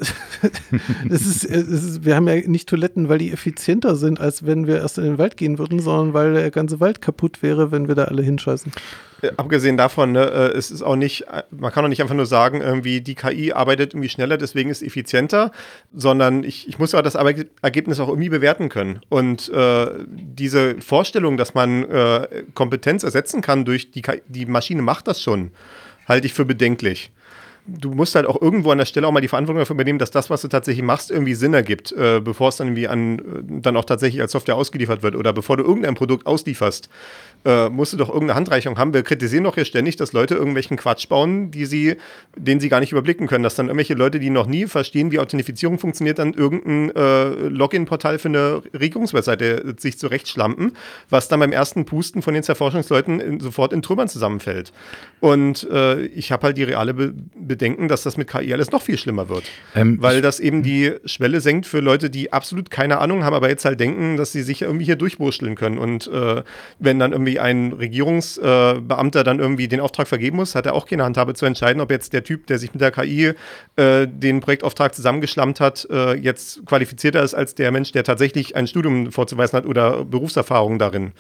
das ist, es ist, wir haben ja nicht Toiletten, weil die effizienter sind, als wenn wir erst in den Wald gehen würden, sondern weil der ganze Wald kaputt wäre, wenn wir da alle hinscheißen. Äh, abgesehen davon, ne, äh, es ist auch nicht, äh, man kann auch nicht einfach nur sagen, irgendwie die K I arbeitet irgendwie schneller, deswegen ist es effizienter, sondern ich, ich muss ja das Arbe- Ergebnis auch irgendwie bewerten können. Und äh, diese Vorstellung, dass man äh, Kompetenz ersetzen kann durch die K I, die Maschine macht das schon, halte ich für bedenklich. Du musst halt auch irgendwo an der Stelle auch mal die Verantwortung dafür übernehmen, dass das, was du tatsächlich machst, irgendwie Sinn ergibt, äh, bevor es dann irgendwie an, äh, dann auch tatsächlich als Software ausgeliefert wird oder bevor du irgendein Produkt auslieferst, äh, musst du doch irgendeine Handreichung haben. Wir kritisieren doch hier ständig, dass Leute irgendwelchen Quatsch bauen, die sie, den sie gar nicht überblicken können, dass dann irgendwelche Leute, die noch nie verstehen, wie Authentifizierung funktioniert, dann irgendein äh, Login-Portal für eine Regierungswebseite sich zurechtschlampen, was dann beim ersten Pusten von den Zerforschungsleuten in, sofort in Trümmern zusammenfällt. Und äh, ich habe halt die reale Be- Bedenken, dass das mit K I alles noch viel schlimmer wird. ähm, Weil ich, das eben die Schwelle senkt für Leute, die absolut keine Ahnung haben, aber jetzt halt denken, dass sie sich irgendwie hier durchwurschteln können. Und äh, wenn dann irgendwie ein Regierungsbeamter äh, dann irgendwie den Auftrag vergeben muss, hat er auch keine Handhabe zu entscheiden, ob jetzt der Typ, der sich mit der K I äh, den Projektauftrag zusammengeschlammt hat, äh, jetzt qualifizierter ist als der Mensch, der tatsächlich ein Studium vorzuweisen hat oder Berufserfahrung darin.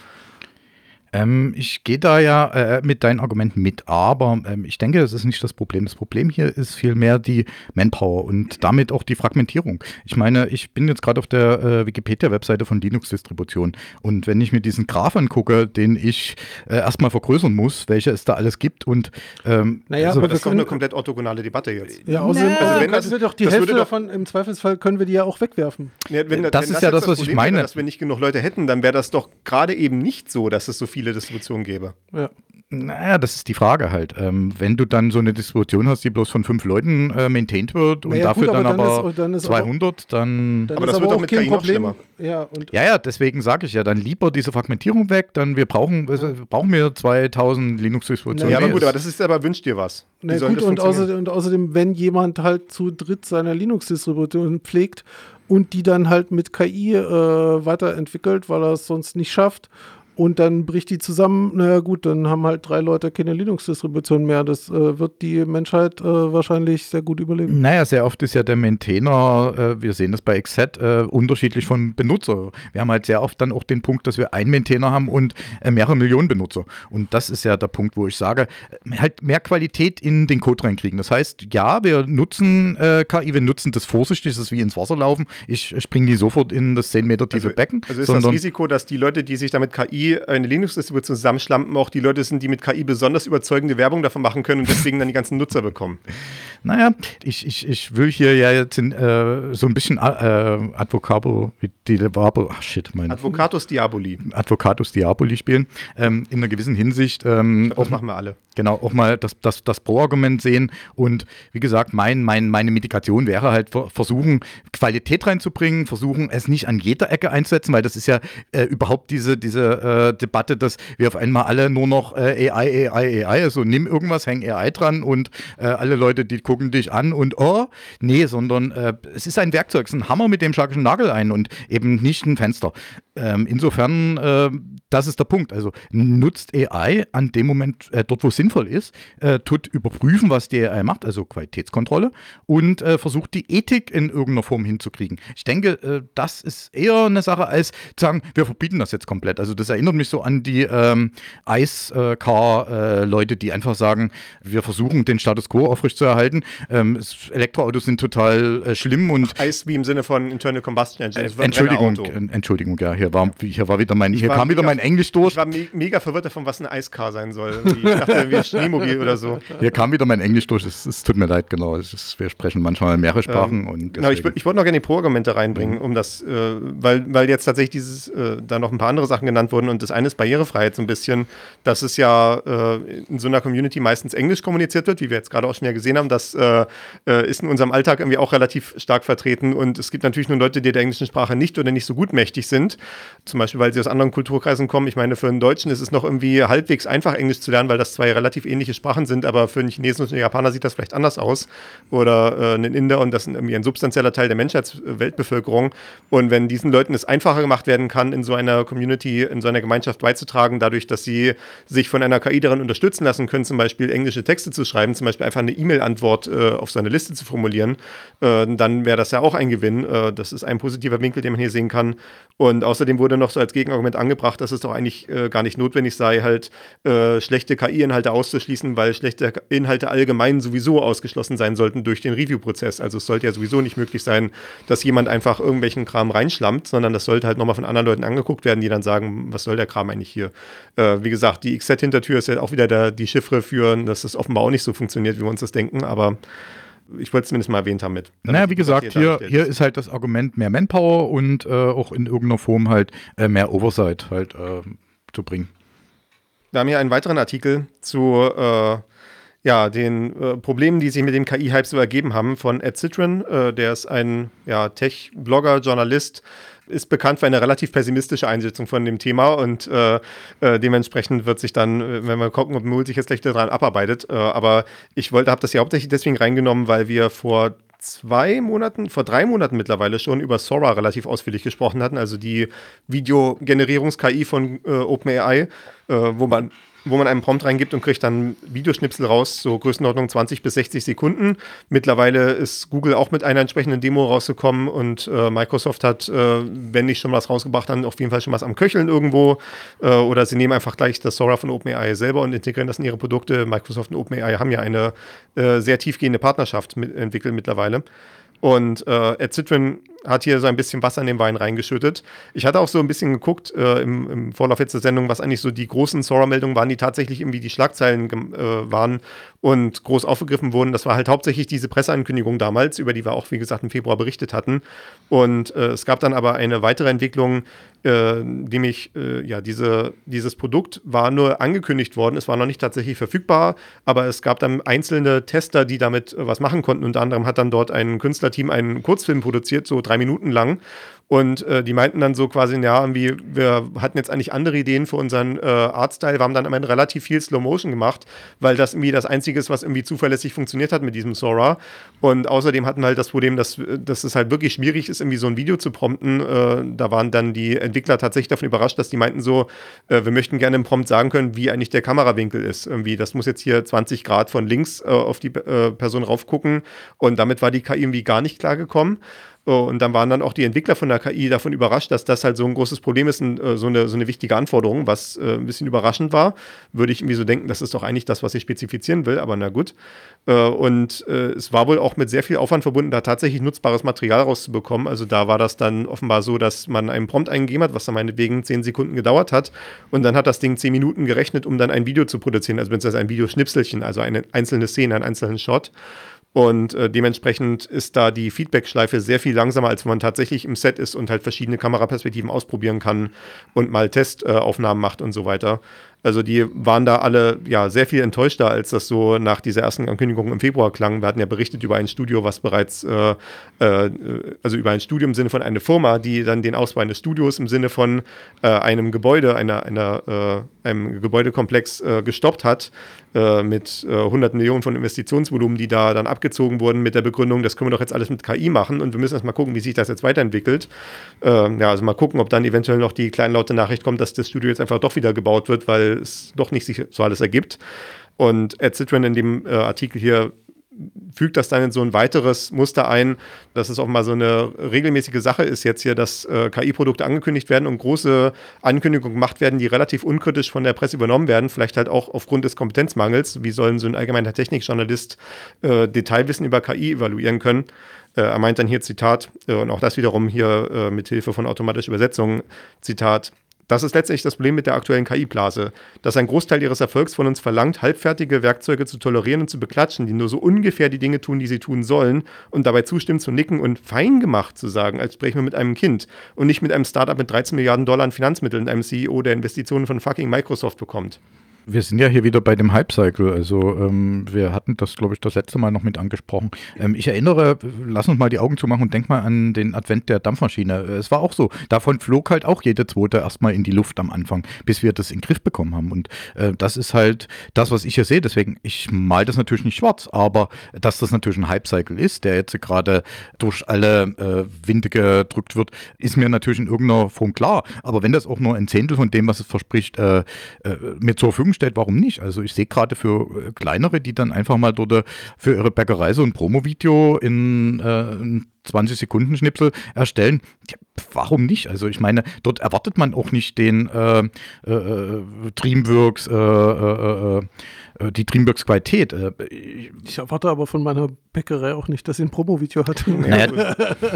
Ähm, ich gehe da ja äh, mit deinen Argumenten mit, aber ähm, ich denke, das ist nicht das Problem. Das Problem hier ist vielmehr die Manpower und damit auch die Fragmentierung. Ich meine, ich bin jetzt gerade auf der äh, Wikipedia-Webseite von Linux-Distributionen und wenn ich mir diesen Graph angucke, den ich äh, erstmal vergrößern muss, welche es da alles gibt und ähm, Naja, also, aber Das ist doch können- eine komplett orthogonale Debatte jetzt. Ja, außerdem Also wenn können das- wir doch die das Hälfte würde doch- davon, im Zweifelsfall können wir die ja auch wegwerfen. Ja, wenn, Das wenn ist ja jetzt das, was ich Problem meine. Wäre, dass wir nicht genug Leute hätten, dann wäre das doch gerade eben nicht so, dass es so viele Distributionen gäbe. Ja. naja, das ist die Frage halt. Ähm, wenn du dann so eine Distribution hast, die bloß von fünf Leuten äh, maintained wird und Naja, dafür gut, dann aber dann aber ist- dann ist aber- zweihundert, dann... Dann Aber ist das wird doch auch mit kein K I noch Problem. schlimmer. Ja, und Ja, ja, deswegen sage ich ja, dann lieber diese Fragmentierung weg, dann wir brauchen, äh, brauchen wir zweitausend Linux-Distributionen. Ja, aber Nee, gut, es- aber das ist aber wünscht dir was. Wie Na soll gut, das und funktionieren? außerdem, und außerdem, wenn jemand halt zu dritt seine Linux-Distribution pflegt und die dann halt mit K I äh, weiterentwickelt, weil er es sonst nicht schafft und dann bricht die zusammen, naja gut, dann haben halt drei Leute keine Linux-Distribution mehr. Das äh, wird die Menschheit äh, wahrscheinlich sehr gut überleben. Naja, sehr oft ist ja der Maintainer, äh, wir sehen das bei X Z, äh, unterschiedlich von Benutzer. Wir haben halt sehr oft dann auch den Punkt, dass wir einen Maintainer haben und äh, mehrere Millionen Benutzer. Und das ist ja der Punkt, wo ich sage, äh, halt mehr Qualität in den Code reinkriegen. Das heißt, ja, wir nutzen äh, K I, wir nutzen das vorsichtig, das ist wie ins Wasser laufen. Ich springe die sofort in das zehn Meter tiefe Also, Becken. also ist sondern, das Risiko, dass die Leute, die sich damit K I eine Linux-Distribution zusammenschlampen, auch die Leute sind, die mit K I besonders überzeugende Werbung davon machen können und deswegen dann die ganzen Nutzer bekommen. Naja, ich, ich, ich will hier ja jetzt in, äh, so ein bisschen äh, Advocabo, die Levabo, ach shit, mein Advocatus Diaboli. Advocatus Diaboli spielen, ähm, in einer gewissen Hinsicht ähm, Das auch, machen wir alle. genau, auch mal das, das, das Pro-Argument sehen und wie gesagt, mein, mein, meine Mitigation wäre halt ver- versuchen, Qualität reinzubringen, versuchen, es nicht an jeder Ecke einzusetzen, weil das ist ja äh, überhaupt diese, diese äh, Debatte, dass wir auf einmal alle nur noch äh, A I, A I, A I, also nimm irgendwas, häng A I dran und äh, alle Leute, die gucken dich an und oh, nee, sondern äh, es ist ein Werkzeug, es ist ein Hammer, mit dem schlage ich einen Nagel ein und eben nicht ein Fenster. Ähm, insofern, äh, das ist der Punkt. Also nutzt A I an dem Moment, äh, dort wo es sinnvoll ist, äh, tut überprüfen, was die A I macht, also Qualitätskontrolle und äh, versucht die Ethik in irgendeiner Form hinzukriegen. Ich denke, äh, das ist eher eine Sache als zu sagen, wir verbieten das jetzt komplett. Also das erinnert erinnert mich so an die ähm, Ice-Car-Leute, die einfach sagen, wir versuchen den Status Quo aufrechtzuerhalten. Ähm, Elektroautos sind total äh, schlimm und Ice wie im Sinne von Internal Combustion Engine. Äh, Entschuldigung, Entschuldigung, ja, hier war, hier war wieder mein, hier kam wieder mein Englisch durch. Ich war me- mega verwirrt davon, was ein Ice-Car sein soll. Ich dachte, wie ein Schneemobil oder so. Hier kam wieder mein Englisch durch, es, es tut mir leid, genau. Es ist, wir sprechen manchmal mehrere Sprachen. Ähm, und genau, ich, ich wollte noch gerne die Pro-Argumente reinbringen, Mhm. um das, äh, weil, weil jetzt tatsächlich dieses, äh, da noch ein paar andere Sachen genannt wurden und das eine ist Barrierefreiheit so ein bisschen, dass es ja äh, in so einer Community meistens Englisch kommuniziert wird, wie wir jetzt gerade auch schon ja gesehen haben, das äh, äh, ist in unserem Alltag irgendwie auch relativ stark vertreten und es gibt natürlich nur Leute, die der englischen Sprache nicht oder nicht so gut mächtig sind, zum Beispiel, weil sie aus anderen Kulturkreisen kommen. Ich meine, für einen Deutschen ist es noch irgendwie halbwegs einfach, Englisch zu lernen, weil das zwei relativ ähnliche Sprachen sind, aber für einen Chinesen und einen Japaner sieht das vielleicht anders aus oder äh, einen Inder und das ist irgendwie ein substanzieller Teil der Menschheitsweltbevölkerung. Und wenn diesen Leuten es einfacher gemacht werden kann, in so einer Community, in so einer Gemeinschaft beizutragen, dadurch, dass sie sich von einer K I darin unterstützen lassen können, zum Beispiel englische Texte zu schreiben, zum Beispiel einfach eine E-Mail-Antwort äh, auf so eine Liste zu formulieren, äh, dann wäre das ja auch ein Gewinn. Äh, das ist ein positiver Winkel, den man hier sehen kann. Und außerdem wurde noch so als Gegenargument angebracht, dass es doch eigentlich äh, gar nicht notwendig sei, halt äh, schlechte K I-Inhalte auszuschließen, weil schlechte Inhalte allgemein sowieso ausgeschlossen sein sollten durch den Review-Prozess. Also es sollte ja sowieso nicht möglich sein, dass jemand einfach irgendwelchen Kram reinschlampt, sondern das sollte halt nochmal von anderen Leuten angeguckt werden, die dann sagen, was soll der Kram eigentlich hier? Äh, wie gesagt, die X Z-Hintertür ist ja auch wieder der, die Chiffre für, dass es offenbar auch nicht so funktioniert, wie wir uns das denken, aber ich wollte es zumindest mal erwähnt haben mit. Naja, wie gesagt, hier, hier ist halt das Argument mehr Manpower und äh, auch in irgendeiner Form halt äh, mehr Oversight halt äh, zu bringen. Wir haben hier einen weiteren Artikel zu äh, ja, den äh, Problemen, die sich mit dem K I-Hype so ergeben haben, von Ed Citron. Äh, der ist ein ja, Tech-Blogger, Journalist, ist bekannt für eine relativ pessimistische Einschätzung von dem Thema und äh, äh, dementsprechend wird sich dann, äh, wenn wir gucken, ob Mul sich jetzt gleich daran abarbeitet, äh, aber ich wollte, habe das ja hauptsächlich deswegen reingenommen, weil wir vor zwei Monaten, vor drei Monaten mittlerweile schon über Sora relativ ausführlich gesprochen hatten, also die Videogenerierungs-K I von äh, OpenAI, äh, wo man wo man einen Prompt reingibt und kriegt dann Videoschnipsel raus, so Größenordnung zwanzig bis sechzig Sekunden. Mittlerweile ist Google auch mit einer entsprechenden Demo rausgekommen und äh, Microsoft hat, äh, wenn nicht schon was rausgebracht, dann auf jeden Fall schon was am Köcheln irgendwo. Äh, oder sie nehmen einfach gleich das Sora von OpenAI selber und integrieren das in ihre Produkte. Microsoft und OpenAI haben ja eine äh, sehr tiefgehende Partnerschaft mit, entwickelt mittlerweile. Und äh, Ed Citron hat hier so ein bisschen Wasser in den Wein reingeschüttet. Ich hatte auch so ein bisschen geguckt äh, im, im Vorlauf jetzt der Sendung, was eigentlich so die großen Sora-Meldungen waren, die tatsächlich irgendwie die Schlagzeilen äh, waren und groß aufgegriffen wurden. Das war halt hauptsächlich diese Presseankündigung damals, über die wir auch, wie gesagt, im Februar berichtet hatten. Und äh, es gab dann aber eine weitere Entwicklung, äh, nämlich äh, ja, diese, dieses Produkt war nur angekündigt worden, es war noch nicht tatsächlich verfügbar, aber es gab dann einzelne Tester, die damit äh, was machen konnten. Unter anderem hat dann dort ein Künstlerteam einen Kurzfilm produziert, so drei Minuten lang. Und äh, die meinten dann so quasi, ja, irgendwie, wir hatten jetzt eigentlich andere Ideen für unseren äh, Artstyle, wir haben dann am Ende relativ viel Slow-Motion gemacht, weil das irgendwie das Einzige ist, was irgendwie zuverlässig funktioniert hat mit diesem Sora. Und außerdem hatten wir halt das Problem, dass, dass es halt wirklich schwierig ist, irgendwie so ein Video zu prompten. Äh, da waren dann die Entwickler tatsächlich davon überrascht, dass die meinten so, äh, wir möchten gerne im Prompt sagen können, wie eigentlich der Kamerawinkel ist. Irgendwie, das muss jetzt hier zwanzig Grad von links äh, auf die äh, Person raufgucken. Und damit war die K I irgendwie gar nicht klargekommen. Und dann waren dann auch die Entwickler von der K I davon überrascht, dass das halt so ein großes Problem ist, und, äh, so, eine, so eine wichtige Anforderung, was äh, ein bisschen überraschend war. Würde ich irgendwie so denken, das ist doch eigentlich das, was ich spezifizieren will, aber na gut. Äh, und äh, es war wohl auch mit sehr viel Aufwand verbunden, da tatsächlich nutzbares Material rauszubekommen. Also da war das dann offenbar so, dass man einen Prompt eingegeben hat, was dann meinetwegen zehn Sekunden gedauert hat. Und dann hat das Ding zehn Minuten gerechnet, um dann ein Video zu produzieren. Also beziehungsweise ein Videoschnipselchen, also eine einzelne Szene, einen einzelnen Shot. Und äh, dementsprechend ist da die Feedback-Schleife sehr viel langsamer, als wenn man tatsächlich im Set ist und halt verschiedene Kameraperspektiven ausprobieren kann und mal Testaufnahmen äh, macht und so weiter. Also die waren da alle ja sehr viel enttäuschter, als das so nach dieser ersten Ankündigung im Februar klang. Wir hatten ja berichtet über ein Studio, was bereits, äh, äh, also über ein Studio im Sinne von einer Firma, die dann den Ausbau eines Studios im Sinne von äh, einem Gebäude, einer, einer, äh, einem Gebäudekomplex äh, gestoppt hat, äh, mit äh, hundert Millionen von Investitionsvolumen, die da dann abgezogen wurden mit der Begründung, das können wir doch jetzt alles mit K I machen und wir müssen erst mal gucken, wie sich das jetzt weiterentwickelt. Äh, ja, also mal gucken, ob dann eventuell noch die kleinlaute Nachricht kommt, dass das Studio jetzt einfach doch wieder gebaut wird, weil es doch nicht sich so alles ergibt. Und Ed Citron in dem äh, Artikel hier fügt das dann in so ein weiteres Muster ein, dass es auch mal so eine regelmäßige Sache ist jetzt hier, dass äh, K I-Produkte angekündigt werden und große Ankündigungen gemacht werden, die relativ unkritisch von der Presse übernommen werden, vielleicht halt auch aufgrund des Kompetenzmangels. Wie sollen so ein allgemeiner Technikjournalist äh, Detailwissen über K I evaluieren können? Äh, er meint dann hier, Zitat, äh, und auch das wiederum hier äh, mit Hilfe von automatischer Übersetzung, Zitat, das ist letztendlich das Problem mit der aktuellen K I-Blase, dass ein Großteil ihres Erfolgs von uns verlangt, halbfertige Werkzeuge zu tolerieren und zu beklatschen, die nur so ungefähr die Dinge tun, die sie tun sollen und dabei zustimmen zu nicken und fein gemacht zu sagen, als sprechen wir mit einem Kind und nicht mit einem Startup mit dreizehn Milliarden Dollar an Finanzmitteln und einem C E O, der Investitionen von fucking Microsoft bekommt. Wir sind ja hier wieder bei dem Hype-Cycle, also ähm, wir hatten das, glaube ich, das letzte Mal noch mit angesprochen. Ähm, ich erinnere, lass uns mal die Augen zumachen und denk mal an den Advent der Dampfmaschine. Es war auch so, davon flog halt auch jede zweite erstmal in die Luft am Anfang, bis wir das in den Griff bekommen haben. Und äh, das ist halt das, was ich hier sehe, deswegen, ich mal das natürlich nicht schwarz, aber dass das natürlich ein Hype-Cycle ist, der jetzt gerade durch alle äh, Winde gedrückt wird, ist mir natürlich in irgendeiner Form klar. Aber wenn das auch nur ein Zehntel von dem, was es verspricht, äh, äh, mir zur Verfügung stellt, warum nicht? Also ich sehe gerade für äh, kleinere, die dann einfach mal dort äh, für ihre Bäckerei so ein Promo-Video in äh, zwanzig Sekunden Schnipsel erstellen. Ja, warum nicht? Also ich meine, dort erwartet man auch nicht den äh, äh, Dreamworks, äh, äh, äh, die Dreamworks-Qualität. Äh, ich erwarte aber von meiner Bäckerei auch nicht, dass sie ein Promo-Video hat. Naja,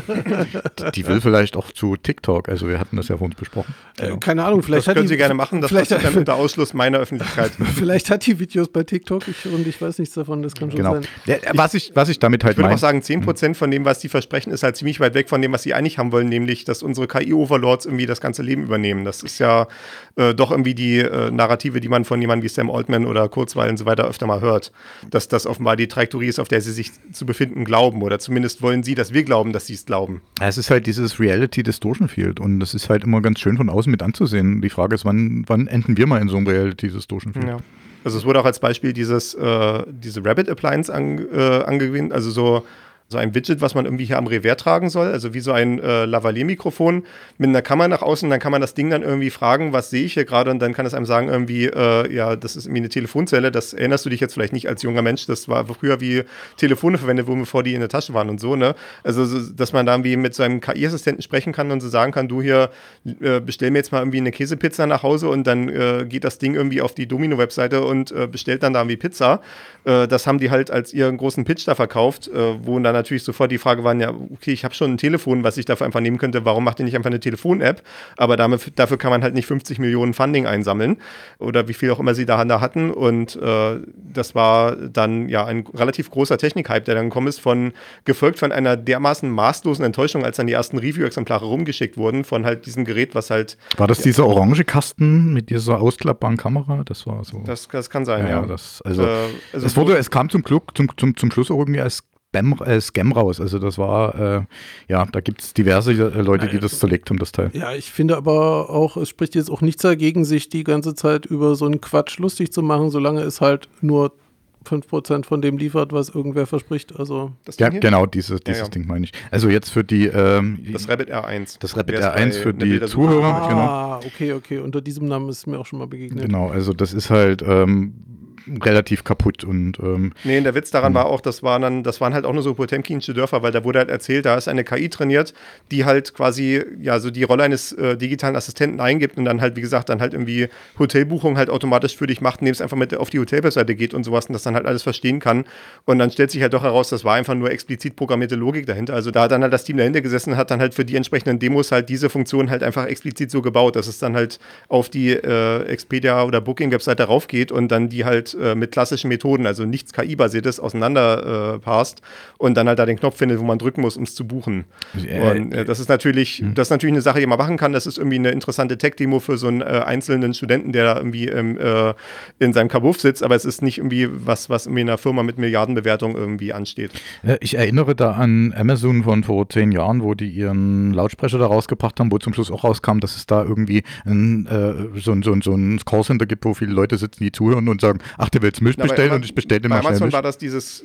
die will vielleicht auch zu TikTok, also wir hatten das ja vor uns besprochen. Äh, keine Ahnung, vielleicht das hat können die, Sie gerne machen, das vielleicht passiert dann unter Ausschluss meiner Öffentlichkeit. Vielleicht hat die Videos bei TikTok ich, und ich weiß nichts davon, das kann schon genau. sein. Ja, was, ich, was ich damit halt Ich würde meine. auch sagen, zehn Prozent von dem, was die versprechen, ist halt ziemlich weit weg von dem, was sie eigentlich haben wollen, nämlich, dass unsere K I-Overlords irgendwie das ganze Leben übernehmen. Das ist ja äh, doch irgendwie die äh, Narrative, die man von jemandem wie Sam Altman oder Kurzweil und so weiter öfter mal hört. Dass das offenbar die Trajektorie ist, auf der sie sich zu befinden glauben. Oder zumindest wollen sie, dass wir glauben, dass sie es glauben. Es ist halt dieses Reality-Distortion Field und das ist halt immer ganz schön von außen mit anzusehen. Die Frage ist, wann, wann enden wir mal in so einem Reality-Distortion Field? Ja. Also es wurde auch als Beispiel dieses, äh, diese Rabbit Appliance an, äh, angewählt, also so so ein Widget, was man irgendwie hier am Revers tragen soll, also wie so ein äh, Lavalier-Mikrofon mit einer Kamera nach außen, dann kann man das Ding dann irgendwie fragen, was sehe ich hier gerade, und dann kann es einem sagen irgendwie, äh, ja, das ist irgendwie eine Telefonzelle, das erinnerst du dich jetzt vielleicht nicht als junger Mensch, das war früher, wie Telefone verwendet wurden, bevor die in der Tasche waren und so, ne, also so, dass man da irgendwie mit so einem K I-Assistenten sprechen kann und so sagen kann, du hier, äh, bestell mir jetzt mal irgendwie eine Käsepizza nach Hause, und dann äh, geht das Ding irgendwie auf die Domino-Webseite und äh, bestellt dann da irgendwie Pizza. Äh, das haben die halt als ihren großen Pitch da verkauft, äh, wo dann natürlich sofort die Frage war, ja, okay, ich habe schon ein Telefon, was ich dafür einfach nehmen könnte, warum macht ihr nicht einfach eine Telefon-App? Aber damit, dafür kann man halt nicht fünfzig Millionen Funding einsammeln oder wie viel auch immer sie da, da hatten, und äh, das war dann ja ein relativ großer Technik-Hype, der dann gekommen ist, von, gefolgt von einer dermaßen maßlosen Enttäuschung, als dann die ersten Review-Exemplare rumgeschickt wurden von halt diesem Gerät, was halt... War das ja, dieser orange Kasten mit dieser ausklappbaren Kamera? Das war so... Das, das kann sein, ja. ja. Das, also, äh, also es, wurde, es kam zum, Glück, zum, zum, zum Schluss auch irgendwie als Spam, äh, Scam raus. Also das war, äh, ja, da gibt es diverse äh, Leute, die das zerlegt haben, das Teil. Ja, ich finde aber auch, es spricht jetzt auch nichts dagegen, sich die ganze Zeit über so einen Quatsch lustig zu machen, solange es halt nur fünf Prozent von dem liefert, was irgendwer verspricht. Also das ja, hier? genau, dieses, dieses ja, ja. Ding meine ich. Also jetzt für die... Ähm, das Rabbit R eins. Das Rabbit R eins für die Zuhörer. Ah, genau. okay, okay. Unter diesem Namen ist mir auch schon mal begegnet. Genau, also das ist halt... Ähm, relativ kaputt und ähm, nee, der Witz daran war auch, das waren dann, das waren halt auch nur so potemkinsche Dörfer, weil da wurde halt erzählt, da ist eine K I trainiert, die halt quasi, ja, so die Rolle eines äh, digitalen Assistenten eingibt und dann halt, wie gesagt, dann halt irgendwie Hotelbuchungen halt automatisch für dich macht, indem es einfach mit auf die Hotelwebseite geht und sowas und das dann halt alles verstehen kann. Und dann stellt sich halt doch heraus, das war einfach nur explizit programmierte Logik dahinter. Also da hat dann halt das Team dahinter gesessen und hat dann halt für die entsprechenden Demos halt diese Funktion halt einfach explizit so gebaut, dass es dann halt auf die äh, Expedia oder Booking-Webseite raufgeht und dann die halt mit klassischen Methoden, also nichts K I-basiertes, auseinander äh, passt und dann halt da den Knopf findet, wo man drücken muss, um es zu buchen. Äh, und äh, das ist natürlich, äh, das ist natürlich eine Sache, die man machen kann. Das ist irgendwie eine interessante Tech-Demo für so einen äh, einzelnen Studenten, der da irgendwie ähm, äh, in seinem Kabuff sitzt, aber es ist nicht irgendwie was, was irgendwie in einer Firma mit Milliardenbewertung irgendwie ansteht. Ich erinnere da an Amazon von vor zehn Jahren, wo die ihren Lautsprecher da rausgebracht haben, wo zum Schluss auch rauskam, dass es da irgendwie ein, äh, so, so, so ein Callcenter gibt, wo viele Leute sitzen, die zuhören und sagen, ach, der will jetzt Milch bestellen und ich bestelle den mal schnell Milch. Bei Amazon war das dieses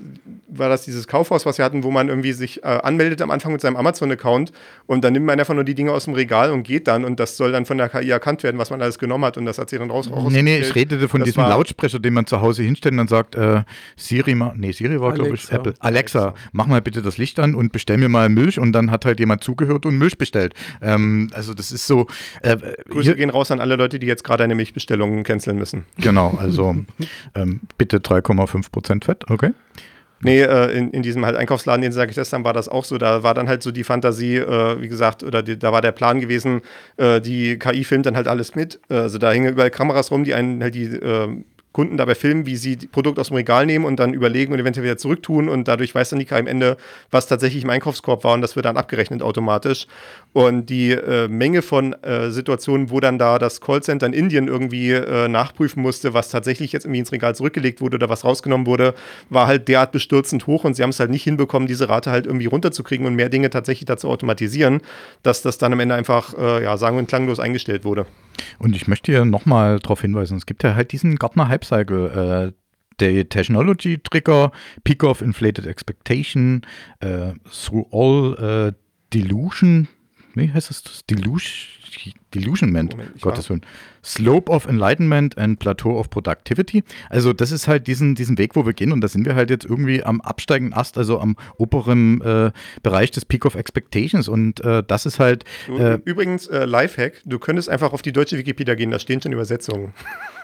war das dieses Kaufhaus, was wir hatten, wo man irgendwie sich äh, anmeldet am Anfang mit seinem Amazon-Account und dann nimmt man einfach nur die Dinge aus dem Regal und geht dann und das soll dann von der K I erkannt werden, was man alles genommen hat und das hat sie dann raus. Nee, nee, ich redete von das diesem war, Lautsprecher, den man zu Hause hinstellt und dann sagt, äh, Siri, ma, nee, Siri war glaube ich Apple. Alexa, Alexa, mach mal bitte das Licht an und bestell mir mal Milch und dann hat halt jemand zugehört und Milch bestellt. Ähm, also das ist so. Äh, Grüße hier, gehen raus an alle Leute, die jetzt gerade eine Milchbestellung canceln müssen. Genau, also ähm, bitte drei Komma fünf Prozent Fett, okay. Nee, äh, in, in diesem halt Einkaufsladen, den sage ich das dann, war das auch so. Da war dann halt so die Fantasie, äh, wie gesagt, oder die, da war der Plan gewesen, äh, die K I filmt dann halt alles mit. Also da hingen überall Kameras rum, die einen halt die äh, Kunden dabei filmen, wie sie die Produkte aus dem Regal nehmen und dann überlegen und eventuell wieder zurücktun und dadurch weiß dann die K I am Ende, was tatsächlich im Einkaufskorb war und das wird dann abgerechnet automatisch. Und die äh, Menge von äh, Situationen, wo dann da das Callcenter in Indien irgendwie äh, nachprüfen musste, was tatsächlich jetzt irgendwie ins Regal zurückgelegt wurde oder was rausgenommen wurde, war halt derart bestürzend hoch und sie haben es halt nicht hinbekommen, diese Rate halt irgendwie runterzukriegen und mehr Dinge tatsächlich dazu automatisieren, dass das dann am Ende einfach, äh, ja, sagen wir, klanglos eingestellt wurde. Und ich möchte hier nochmal darauf hinweisen, es gibt ja halt diesen Gartner Hype Cycle, äh, der Technology Trigger, Peak of Inflated Expectation, äh, Through All äh, Delusion, wie heißt das? Delusion, Delusionment, Moment, Gottes Willen. Slope of Enlightenment and Plateau of Productivity. Also das ist halt diesen, diesen Weg, wo wir gehen und da sind wir halt jetzt irgendwie am absteigenden Ast, also am oberen äh, Bereich des Peak of Expectations und äh, das ist halt... Äh, Übrigens, äh, Lifehack, du könntest einfach auf die deutsche Wikipedia gehen, da stehen schon Übersetzungen.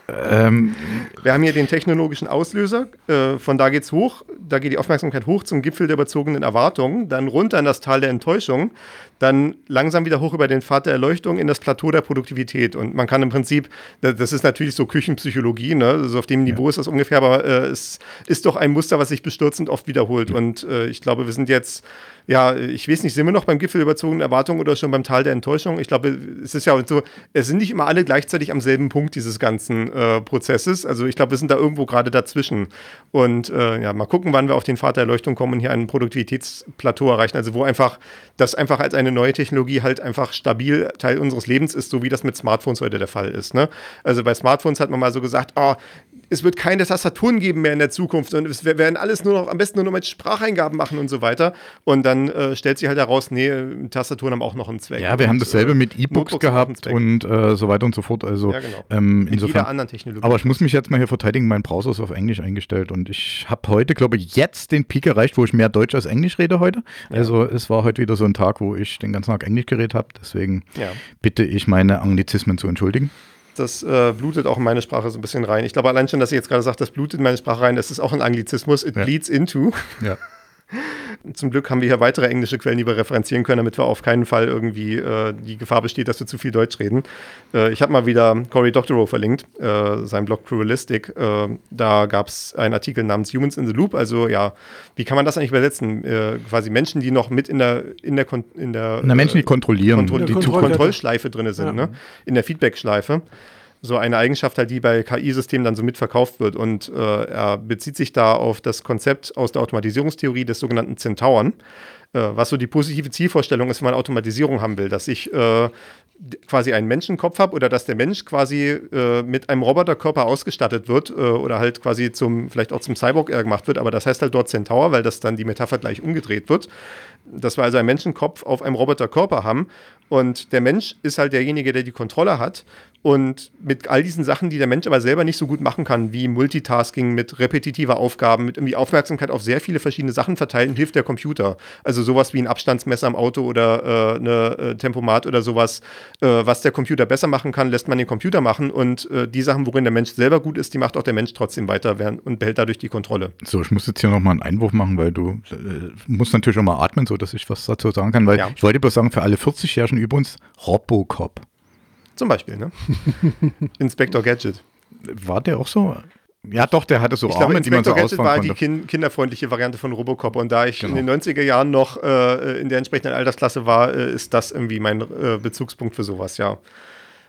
Ähm, wir haben hier den technologischen Auslöser, äh, von da geht's hoch, da geht die Aufmerksamkeit hoch zum Gipfel der überzogenen Erwartungen, dann runter in das Tal der Enttäuschung, dann langsam wieder hoch über den Pfad der Erleuchtung in das Plateau der Produktivität. Und man kann im Prinzip, das ist natürlich so Küchenpsychologie, ne? Also auf dem Niveau ja. ist das ungefähr, aber äh, es ist doch ein Muster, was sich bestürzend oft wiederholt. Ja. Und äh, ich glaube, wir sind jetzt, ja, ich weiß nicht, sind wir noch beim Gipfel der überzogenen Erwartung oder schon beim Tal der Enttäuschung? Ich glaube, es ist ja so, es sind nicht immer alle gleichzeitig am selben Punkt dieses ganzen äh, Prozesses. Also ich glaube, wir sind da irgendwo gerade dazwischen. Und äh, ja, mal gucken, wann wir auf den Pfad der Erleuchtung kommen und hier ein Produktivitätsplateau erreichen. Also wo einfach das einfach als eine neue Technologie halt einfach stabil Teil unseres Lebens ist, so wie das mit Smartphones heute der Fall ist. Ne? Also bei Smartphones hat man mal so gesagt, oh, es wird keine Tastaturen geben mehr in der Zukunft und es werden alles nur noch, am besten nur noch mit Spracheingaben machen und so weiter. Und dann äh, stellt sich halt heraus, nee, Tastaturen haben auch noch einen Zweck. Ja, wir und, haben dasselbe äh, mit E-Books gehabt und äh, so weiter und so fort. Also, ja, genau. ähm, mit insofern, jeder anderen Technologie. Aber ich muss mich jetzt mal hier verteidigen, mein Browser ist auf Englisch eingestellt und ich habe heute, glaube ich, jetzt den Peak erreicht, wo ich mehr Deutsch als Englisch rede heute. Ja. Also es war heute wieder so ein Tag, wo ich den ganzen Tag Englisch geredet habe. Deswegen ja. bitte ich meine Anglizismen zu entschuldigen. Das äh, blutet auch in meine Sprache so ein bisschen rein. Ich glaube allein schon, dass ihr jetzt gerade sagt, das blutet in meine Sprache rein, das ist auch ein Anglizismus. It ja. bleeds into. Ja. Zum Glück haben wir hier weitere englische Quellen, die wir referenzieren können, damit wir auf keinen Fall irgendwie äh, die Gefahr besteht, dass wir zu viel Deutsch reden. Äh, ich habe mal wieder Cory Doctorow verlinkt, äh, sein Blog Pluralistic. Äh, da gab es einen Artikel namens Humans in the Loop. Also ja, wie kann man das eigentlich übersetzen? Äh, quasi Menschen, die noch mit in der in der Kon- in der Na, Menschen, die kontrollieren, Kontro- die Kontroll- Kontrollschleife drin sind, ja. ne? In der Feedback-Schleife. So eine Eigenschaft halt, die bei K I-Systemen dann so mitverkauft wird. Und äh, er bezieht sich da auf das Konzept aus der Automatisierungstheorie des sogenannten Zentauren, äh, was so die positive Zielvorstellung ist, wenn man Automatisierung haben will, dass ich äh, quasi einen Menschenkopf habe oder dass der Mensch quasi äh, mit einem Roboterkörper ausgestattet wird äh, oder halt quasi zum, vielleicht auch zum Cyborg gemacht wird, aber das heißt halt dort Centaur, weil das dann die Metapher gleich umgedreht wird. Dass wir also einen Menschenkopf auf einem Roboterkörper haben und der Mensch ist halt derjenige, der die Kontrolle hat und mit all diesen Sachen, die der Mensch aber selber nicht so gut machen kann, wie Multitasking mit repetitiver Aufgaben, mit irgendwie Aufmerksamkeit auf sehr viele verschiedene Sachen verteilen, hilft der Computer. Also sowas wie ein Abstandsmesser im Auto oder äh, eine äh, Tempomat oder sowas, äh, was der Computer besser machen kann, lässt man den Computer machen und äh, die Sachen, worin der Mensch selber gut ist, die macht auch der Mensch trotzdem weiter und behält dadurch die Kontrolle. So, ich muss jetzt hier nochmal einen Einwurf machen, weil du äh, musst natürlich auch mal atmen, so dass ich was dazu sagen kann, weil ja. ich wollte bloß sagen, für alle vierzigjährigen über uns, Robocop. Zum Beispiel, ne? Inspector Gadget. War der auch so? Ja, doch, der hatte so ich Arme, glaube, die man so Gadget ausfahren war konnte. die kin- kinderfreundliche Variante von Robocop und da ich genau. in den neunziger Jahren noch äh, in der entsprechenden Altersklasse war, äh, ist das irgendwie mein äh, Bezugspunkt für sowas, ja.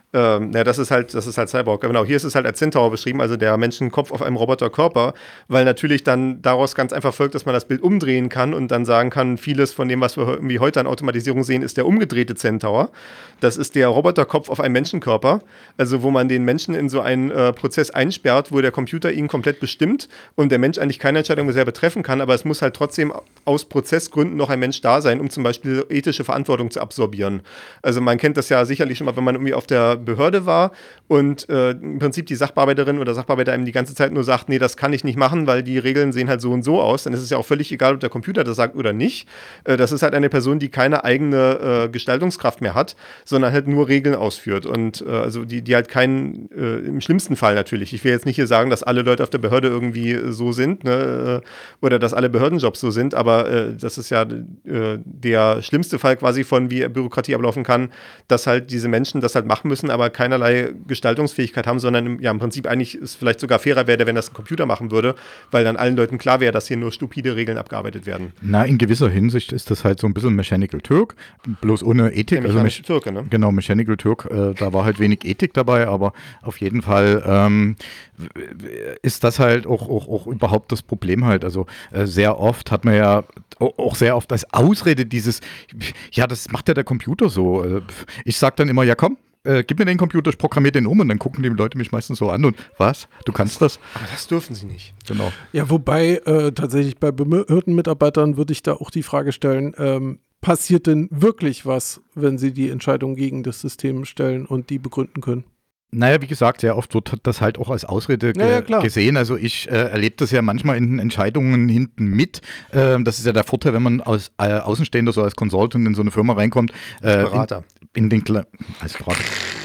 Ähm, ja, das ist halt, das ist halt Cyborg. Genau, hier ist es halt als Centaur beschrieben, also der Menschenkopf auf einem Roboterkörper, weil natürlich dann daraus ganz einfach folgt, dass man das Bild umdrehen kann und dann sagen kann, vieles von dem, was wir irgendwie heute an Automatisierung sehen, ist der umgedrehte Centaur. Das ist der Roboterkopf auf einem Menschenkörper, also wo man den Menschen in so einen äh, Prozess einsperrt, wo der Computer ihn komplett bestimmt und der Mensch eigentlich keine Entscheidung mehr selber treffen kann, aber es muss halt trotzdem aus Prozessgründen noch ein Mensch da sein, um zum Beispiel ethische Verantwortung zu absorbieren. Also man kennt das ja sicherlich schon mal, wenn man irgendwie auf der Behörde war und äh, im Prinzip die Sachbearbeiterin oder Sachbearbeiter einem die ganze Zeit nur sagt, nee, das kann ich nicht machen, weil die Regeln sehen halt so und so aus, dann ist es ja auch völlig egal, ob der Computer das sagt oder nicht. Äh, das ist halt eine Person, die keine eigene äh, Gestaltungskraft mehr hat, sondern halt nur Regeln ausführt und äh, also die, die halt keinen, äh, im schlimmsten Fall natürlich, ich will jetzt nicht hier sagen, dass alle Leute auf der Behörde irgendwie äh, so sind, ne, äh, oder dass alle Behördenjobs so sind, aber äh, das ist ja äh, der schlimmste Fall quasi von, wie Bürokratie ablaufen kann, dass halt diese Menschen das halt machen müssen, aber keinerlei Gestaltungsfähigkeit haben, sondern ja im Prinzip eigentlich es vielleicht sogar fairer wäre, wenn das ein Computer machen würde, weil dann allen Leuten klar wäre, dass hier nur stupide Regeln abgearbeitet werden. Na, in gewisser Hinsicht ist das halt so ein bisschen Mechanical Turk, bloß ohne Ethik. Ja, also Mech- Türke, ne? Genau, Mechanical Turk, äh, da war halt wenig Ethik dabei, aber auf jeden Fall ähm, ist das halt auch, auch, auch überhaupt das Problem halt. Also äh, sehr oft hat man ja auch sehr oft als Ausrede dieses, ja, das macht ja der Computer so. Äh, ich sag dann immer, ja komm, Äh, gib mir den Computer, ich programmiere den um und dann gucken die Leute mich meistens so an und was, du kannst das? Aber das dürfen sie nicht. Genau. Ja, wobei äh, tatsächlich bei Behördenmitarbeitern würde ich da auch die Frage stellen, ähm, passiert denn wirklich was, wenn sie die Entscheidung gegen das System stellen und die begründen können? Naja, wie gesagt, sehr oft wird das halt auch als Ausrede ge- Ja, ja, klar. gesehen. Also ich äh, erlebe das ja manchmal in den Entscheidungen hinten mit. Ähm, das ist ja der Vorteil, wenn man als äh, Außenstehender, so als Consultant in so eine Firma reinkommt. Äh, Berater. In, in den Kle- als Berater.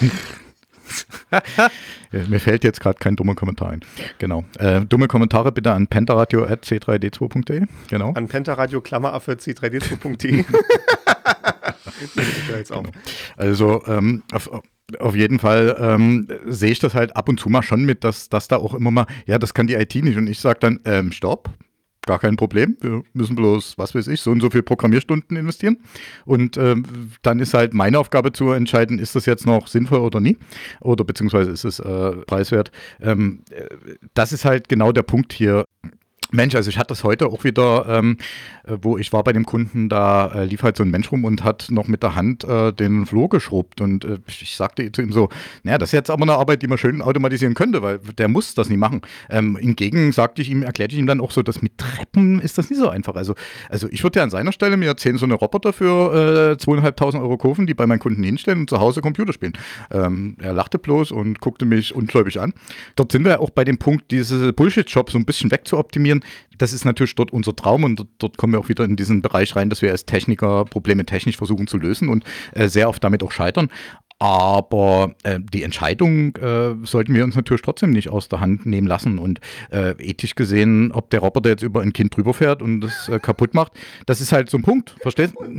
Ja, mir fällt jetzt gerade kein dummer Kommentar ein. Genau. Äh, dumme Kommentare bitte an pentaradio at c drei d zwei punkt d e. Genau. An pentaradio Klammeraffe c drei d zwei punkt d e. jetzt auf. Also ähm, auf, auf jeden Fall ähm, sehe ich das halt ab und zu mal schon mit, dass, dass da auch immer mal, ja, das kann die I T nicht. Und ich sage dann, ähm, stopp, gar kein Problem. Wir müssen bloß, was weiß ich, so und so viel Programmierstunden investieren. Und ähm, dann ist halt meine Aufgabe zu entscheiden, ist das jetzt noch sinnvoll oder nie? Oder beziehungsweise ist es äh, preiswert? Ähm, das ist halt genau der Punkt hier. Mensch, also ich hatte das heute auch wieder, ähm, wo ich war bei dem Kunden, da äh, lief halt so ein Mensch rum und hat noch mit der Hand äh, den Flur geschrubbt und äh, ich sagte zu ihm so, naja, das ist jetzt aber eine Arbeit, die man schön automatisieren könnte, weil der muss das nie machen. Ähm, hingegen sagte ich ihm, erklärte ich ihm dann auch so, dass mit Treppen ist das nicht so einfach. Also, also ich würde ja an seiner Stelle mir zehn so eine Roboter für äh, zweieinhalbtausend Euro kaufen, die bei meinen Kunden hinstellen und zu Hause Computer spielen. Ähm, er lachte bloß und guckte mich ungläubig an. Dort sind wir auch bei dem Punkt, diese Bullshit-Jobs so ein bisschen wegzuoptimieren. Das ist natürlich dort unser Traum und dort, dort kommen wir auch wieder in diesen Bereich rein, dass wir als Techniker Probleme technisch versuchen zu lösen und äh, sehr oft damit auch scheitern. Aber äh, die Entscheidung äh, sollten wir uns natürlich trotzdem nicht aus der Hand nehmen lassen. Und äh, ethisch gesehen, ob der Roboter jetzt über ein Kind drüber fährt und das äh, kaputt macht, das ist halt so ein Punkt. Verstehst du?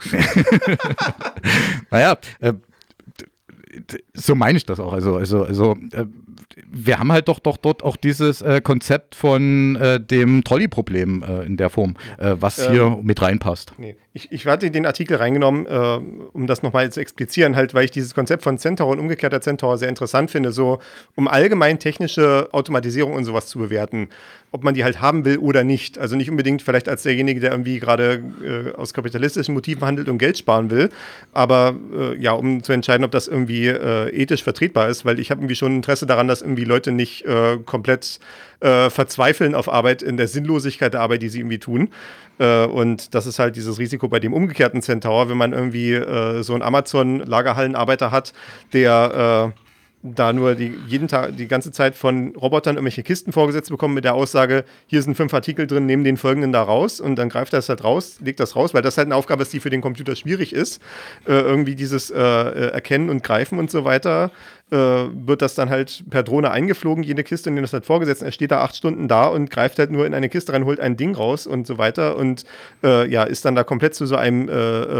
Naja, äh, so meine ich das auch. Also, also, also äh, wir haben halt doch, doch dort auch dieses äh, Konzept von äh, dem Trolley-Problem äh, in der Form, äh, was Ähm, hier mit reinpasst. Nee. Ich, ich hatte den Artikel reingenommen, äh, um das nochmal zu explizieren, halt, weil ich dieses Konzept von Centaur und umgekehrter Centaur sehr interessant finde, so um allgemein technische Automatisierung und sowas zu bewerten, ob man die halt haben will oder nicht. Also nicht unbedingt vielleicht als derjenige, der irgendwie gerade äh, aus kapitalistischen Motiven handelt und Geld sparen will, aber äh, ja, um zu entscheiden, ob das irgendwie äh, ethisch vertretbar ist, weil ich habe irgendwie schon Interesse daran, dass irgendwie Leute nicht äh, komplett äh, verzweifeln auf Arbeit, in der Sinnlosigkeit der Arbeit, die sie irgendwie tun. Äh, und das ist halt dieses Risiko bei dem umgekehrten Centaur, wenn man irgendwie äh, so einen Amazon-Lagerhallenarbeiter hat, der äh, da nur die, jeden Tag, die ganze Zeit von Robotern irgendwelche Kisten vorgesetzt bekommen mit der Aussage, hier sind fünf Artikel drin, nehmen den folgenden da raus und dann greift er das halt raus, legt das raus, weil das halt eine Aufgabe ist, die für den Computer schwierig ist. Äh, irgendwie dieses äh, Erkennen und Greifen und so weiter, äh, wird das dann halt per Drohne eingeflogen, jede Kiste, und dem das halt vorgesetzt. Er steht da acht Stunden da und greift halt nur in eine Kiste rein, holt ein Ding raus und so weiter und äh, ja, ist dann da komplett zu so einem äh, äh,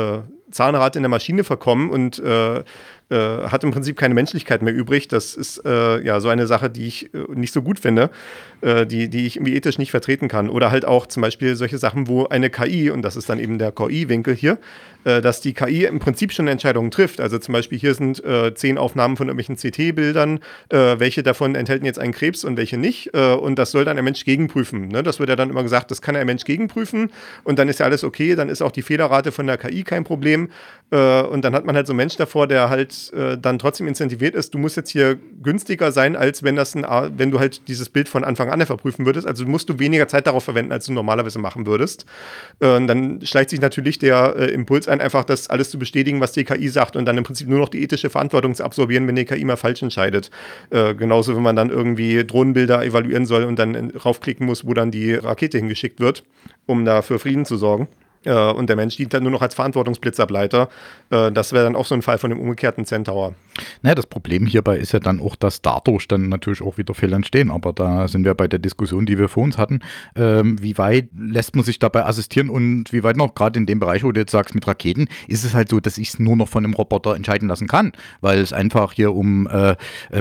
Zahnrad in der Maschine verkommen und äh, äh, hat im Prinzip keine Menschlichkeit mehr übrig. Das ist äh, ja so eine Sache, die ich äh, nicht so gut finde, äh, die, die ich irgendwie ethisch nicht vertreten kann. Oder halt auch zum Beispiel solche Sachen, wo eine K I, und das ist dann eben der K I-Winkel hier, äh, dass die K I im Prinzip schon Entscheidungen trifft. Also zum Beispiel hier sind äh, zehn Aufnahmen von irgendwelchen C T-Bildern, äh, welche davon enthalten jetzt einen Krebs und welche nicht. Äh, und das soll dann ein Mensch gegenprüfen. Ne? Das wird ja dann immer gesagt, das kann ein Mensch gegenprüfen und dann ist ja alles okay, dann ist auch die Fehlerrate von der K I kein Problem. Äh, und dann hat man halt so einen Mensch davor, der halt äh, dann trotzdem incentiviert ist, du musst jetzt hier günstiger sein, als wenn das ein, wenn du halt dieses Bild von Anfang an verprüfen würdest. Also musst du weniger Zeit darauf verwenden, als du normalerweise machen würdest. Äh, und dann schleicht sich natürlich der äh, Impuls ein, einfach das alles zu bestätigen, was die K I sagt und dann im Prinzip nur noch die ethische Verantwortung zu absorbieren, wenn die K I mal falsch entscheidet. Äh, genauso, wenn man dann irgendwie Drohnenbilder evaluieren soll und dann raufklicken muss, wo dann die Rakete hingeschickt wird, um da für Frieden zu sorgen. Äh, und der Mensch dient dann nur noch als Verantwortungsblitzableiter. Äh, das wäre dann auch so ein Fall von dem umgekehrten Centaur. Naja, das Problem hierbei ist ja dann auch, dass dadurch dann natürlich auch wieder Fehler entstehen. Aber da sind wir bei der Diskussion, die wir vor uns hatten. Ähm, wie weit lässt man sich dabei assistieren und wie weit noch, gerade in dem Bereich, wo du jetzt sagst, mit Raketen, ist es halt so, dass ich es nur noch von einem Roboter entscheiden lassen kann, weil es einfach hier um äh,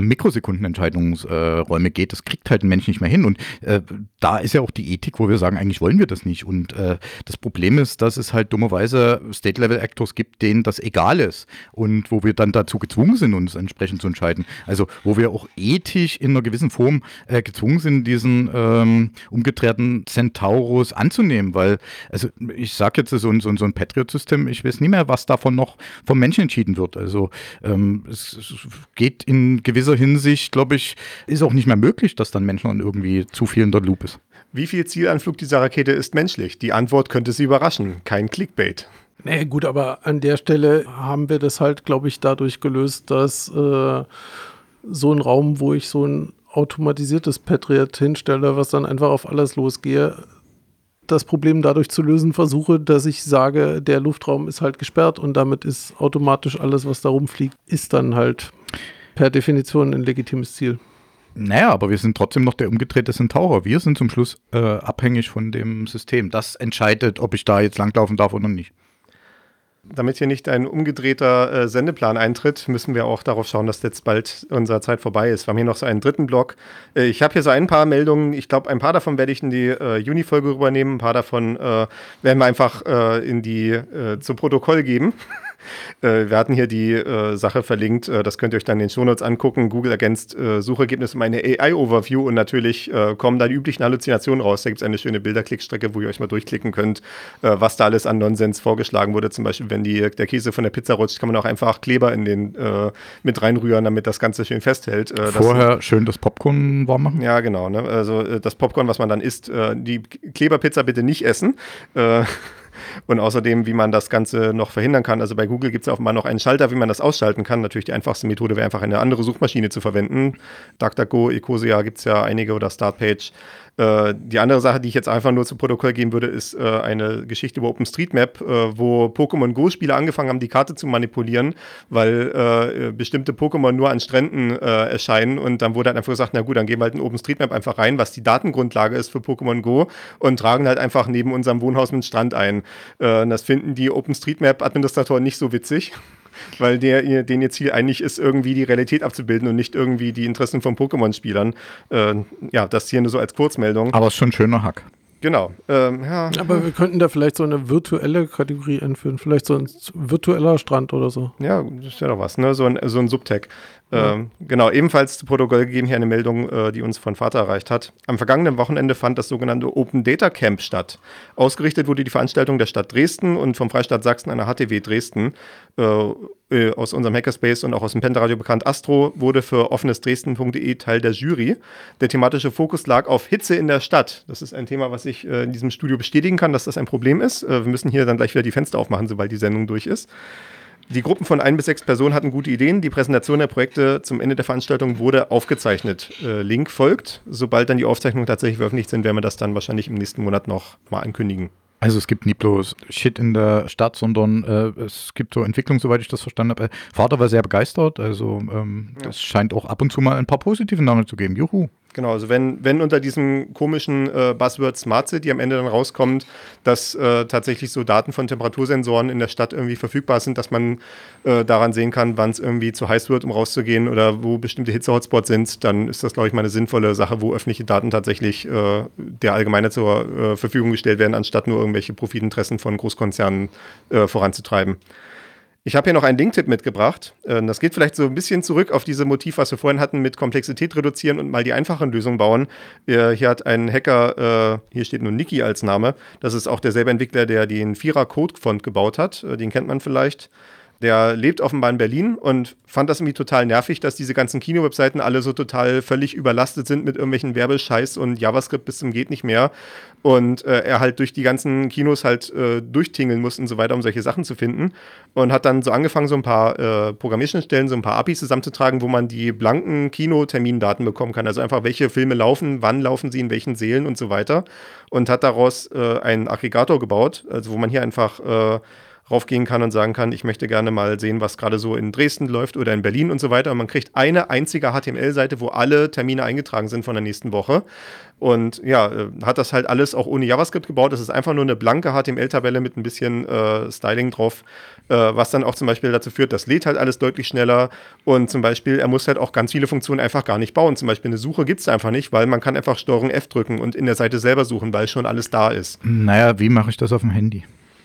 Mikrosekundenentscheidungsräume äh, geht. Das kriegt halt ein Mensch nicht mehr hin. Und äh, da ist ja auch die Ethik, wo wir sagen, eigentlich wollen wir das nicht. Und äh, das Problem ist, dass es halt dummerweise State-Level-Actors gibt, denen das egal ist und wo wir dann dazu gezwungen sind, uns entsprechend zu entscheiden. Also wo wir auch ethisch in einer gewissen Form äh, gezwungen sind, diesen ähm, umgedrehten Centaurus anzunehmen, weil, also ich sage jetzt so ein, so ein, so ein Patriot-System, ich weiß nie mehr, was davon noch vom Menschen entschieden wird. Also ähm, es, es geht in gewisser Hinsicht, glaube ich, ist auch nicht mehr möglich, dass dann Menschen irgendwie zu viel in der Loop ist. Wie viel Zielanflug dieser Rakete ist menschlich? Die Antwort könnte Sie überraschen. Kein Clickbait. Nee, gut, aber an der Stelle haben wir das halt, glaube ich, dadurch gelöst, dass äh, so ein Raum, wo ich so ein automatisiertes Patriot hinstelle, was dann einfach auf alles losgehe, das Problem dadurch zu lösen versuche, dass ich sage, der Luftraum ist halt gesperrt und damit ist automatisch alles, was da rumfliegt, ist dann halt per Definition ein legitimes Ziel. Naja, aber wir sind trotzdem noch der umgedrehte Centaur. Wir sind zum Schluss äh, abhängig von dem System. Das entscheidet, ob ich da jetzt langlaufen darf oder nicht. Damit hier nicht ein umgedrehter äh, Sendeplan eintritt, müssen wir auch darauf schauen, dass jetzt bald unsere Zeit vorbei ist. Wir haben hier noch so einen dritten Block. Äh, ich habe hier so ein paar Meldungen. Ich glaube, ein paar davon werde ich in die äh, Juni-Folge rübernehmen. Ein paar davon äh, werden wir einfach äh, in die äh, zu Protokoll geben. Äh, wir hatten hier die äh, Sache verlinkt, äh, das könnt ihr euch dann in den Shownotes angucken. Google ergänzt äh, Suchergebnisse um eine A I-Overview und natürlich äh, kommen da die üblichen Halluzinationen raus. Da gibt es eine schöne Bilderklickstrecke, wo ihr euch mal durchklicken könnt, äh, was da alles an Nonsens vorgeschlagen wurde. Zum Beispiel, wenn die, der Käse von der Pizza rutscht, kann man auch einfach Kleber in den äh, mit reinrühren, damit das Ganze schön festhält. Äh, Vorher das, schön das Popcorn warm machen? Ja, genau. Ne? Also äh, das Popcorn, was man dann isst, äh, die Kleberpizza bitte nicht essen. Äh, Und außerdem, wie man das Ganze noch verhindern kann. Also bei Google gibt es offenbar noch einen Schalter, wie man das ausschalten kann. Natürlich die einfachste Methode wäre einfach eine andere Suchmaschine zu verwenden. DuckDuckGo, Ecosia gibt es ja einige oder Startpage. Äh, die andere Sache, die ich jetzt einfach nur zu Protokoll geben würde, ist äh, eine Geschichte über OpenStreetMap, äh, wo Pokémon Go-Spieler angefangen haben, die Karte zu manipulieren, weil äh, bestimmte Pokémon nur an Stränden äh, erscheinen. Und dann wurde halt einfach gesagt, na gut, dann geben wir halt in OpenStreetMap einfach rein, was die Datengrundlage ist für Pokémon Go und tragen halt einfach neben unserem Wohnhaus mit Strand ein. Äh, das finden die OpenStreetMap-Administratoren nicht so witzig. Weil der, denen ihr Ziel eigentlich ist, irgendwie die Realität abzubilden und nicht irgendwie die Interessen von Pokémon-Spielern. Äh, ja, das hier nur so als Kurzmeldung. Aber es ist schon ein schöner Hack. Genau. Ähm, ja. Aber wir könnten da vielleicht so eine virtuelle Kategorie einführen. Vielleicht so ein virtueller Strand oder so. Ja, das ist ja doch was, ne? So ein, so ein Subtag. Ja. Ähm, genau, ebenfalls zu Protokoll gegeben hier eine Meldung, äh, die uns von Vater erreicht hat. Am vergangenen Wochenende fand das sogenannte Open Data Camp statt. Ausgerichtet wurde die Veranstaltung der Stadt Dresden und vom Freistaat Sachsen an der H T W Dresden. Äh, äh, aus unserem Hackerspace und auch aus dem Pentaradio bekannt. Astro wurde für offenesdresden punkt de Teil der Jury. Der thematische Fokus lag auf Hitze in der Stadt. Das ist ein Thema, was ich äh, in diesem Studio bestätigen kann, dass das ein Problem ist. Äh, wir müssen hier dann gleich wieder die Fenster aufmachen, sobald die Sendung durch ist. Die Gruppen von ein bis sechs Personen hatten gute Ideen. Die Präsentation der Projekte zum Ende der Veranstaltung wurde aufgezeichnet. Äh, Link folgt. Sobald dann die Aufzeichnungen tatsächlich veröffentlicht sind, werden wir das dann wahrscheinlich im nächsten Monat noch mal ankündigen. Also es gibt nie bloß Shit in der Stadt, sondern äh, es gibt so Entwicklung, soweit ich das verstanden habe. Vater war sehr begeistert, also ähm, ja. Es scheint auch ab und zu mal ein paar positive Namen zu geben. Juhu. Genau, also wenn, wenn unter diesem komischen äh, Buzzword Smart City am Ende dann rauskommt, dass äh, tatsächlich so Daten von Temperatursensoren in der Stadt irgendwie verfügbar sind, dass man äh, daran sehen kann, wann es irgendwie zu heiß wird, um rauszugehen oder wo bestimmte Hitze-Hotspots sind, dann ist das, glaube ich, mal eine sinnvolle Sache, wo öffentliche Daten tatsächlich äh, der Allgemeine zur äh, Verfügung gestellt werden, anstatt nur irgendwelche Profitinteressen von Großkonzernen äh, voranzutreiben. Ich habe hier noch einen Link-Tipp mitgebracht. Das geht vielleicht so ein bisschen zurück auf diese Motiv, was wir vorhin hatten, mit Komplexität reduzieren und mal die einfachen Lösungen bauen. Hier hat ein Hacker, hier steht nur Niki als Name, das ist auch derselbe Entwickler, der den Vierer-Code-Font gebaut hat. Den kennt man vielleicht. Der lebt offenbar in Berlin und fand das irgendwie total nervig, dass diese ganzen Kino-Webseiten alle so total völlig überlastet sind mit irgendwelchen Werbescheiß und JavaScript bis zum geht nicht mehr. Und äh, er halt durch die ganzen Kinos halt äh, durchtingeln muss und so weiter, um solche Sachen zu finden. Und hat dann so angefangen, so ein paar äh, Programmierschnittstellen, so ein paar A P Is zusammenzutragen, wo man die blanken Kino-Termindaten bekommen kann. Also einfach, welche Filme laufen, wann laufen sie, in welchen Sälen und so weiter. Und hat daraus äh, einen Aggregator gebaut, also wo man hier einfach äh, raufgehen kann und sagen kann, ich möchte gerne mal sehen, was gerade so in Dresden läuft oder in Berlin und so weiter. Und man kriegt eine einzige H T M L-Seite, wo alle Termine eingetragen sind von der nächsten Woche. Und ja, hat das halt alles auch ohne JavaScript gebaut. Das ist einfach nur eine blanke H T M L-Tabelle mit ein bisschen äh, Styling drauf, äh, was dann auch zum Beispiel dazu führt, das lädt halt alles deutlich schneller. Und zum Beispiel, er muss halt auch ganz viele Funktionen einfach gar nicht bauen. Zum Beispiel eine Suche gibt es einfach nicht, weil man kann einfach Steuerung F drücken und in der Seite selber suchen, weil schon alles da ist. Naja, wie mache ich das auf dem Handy?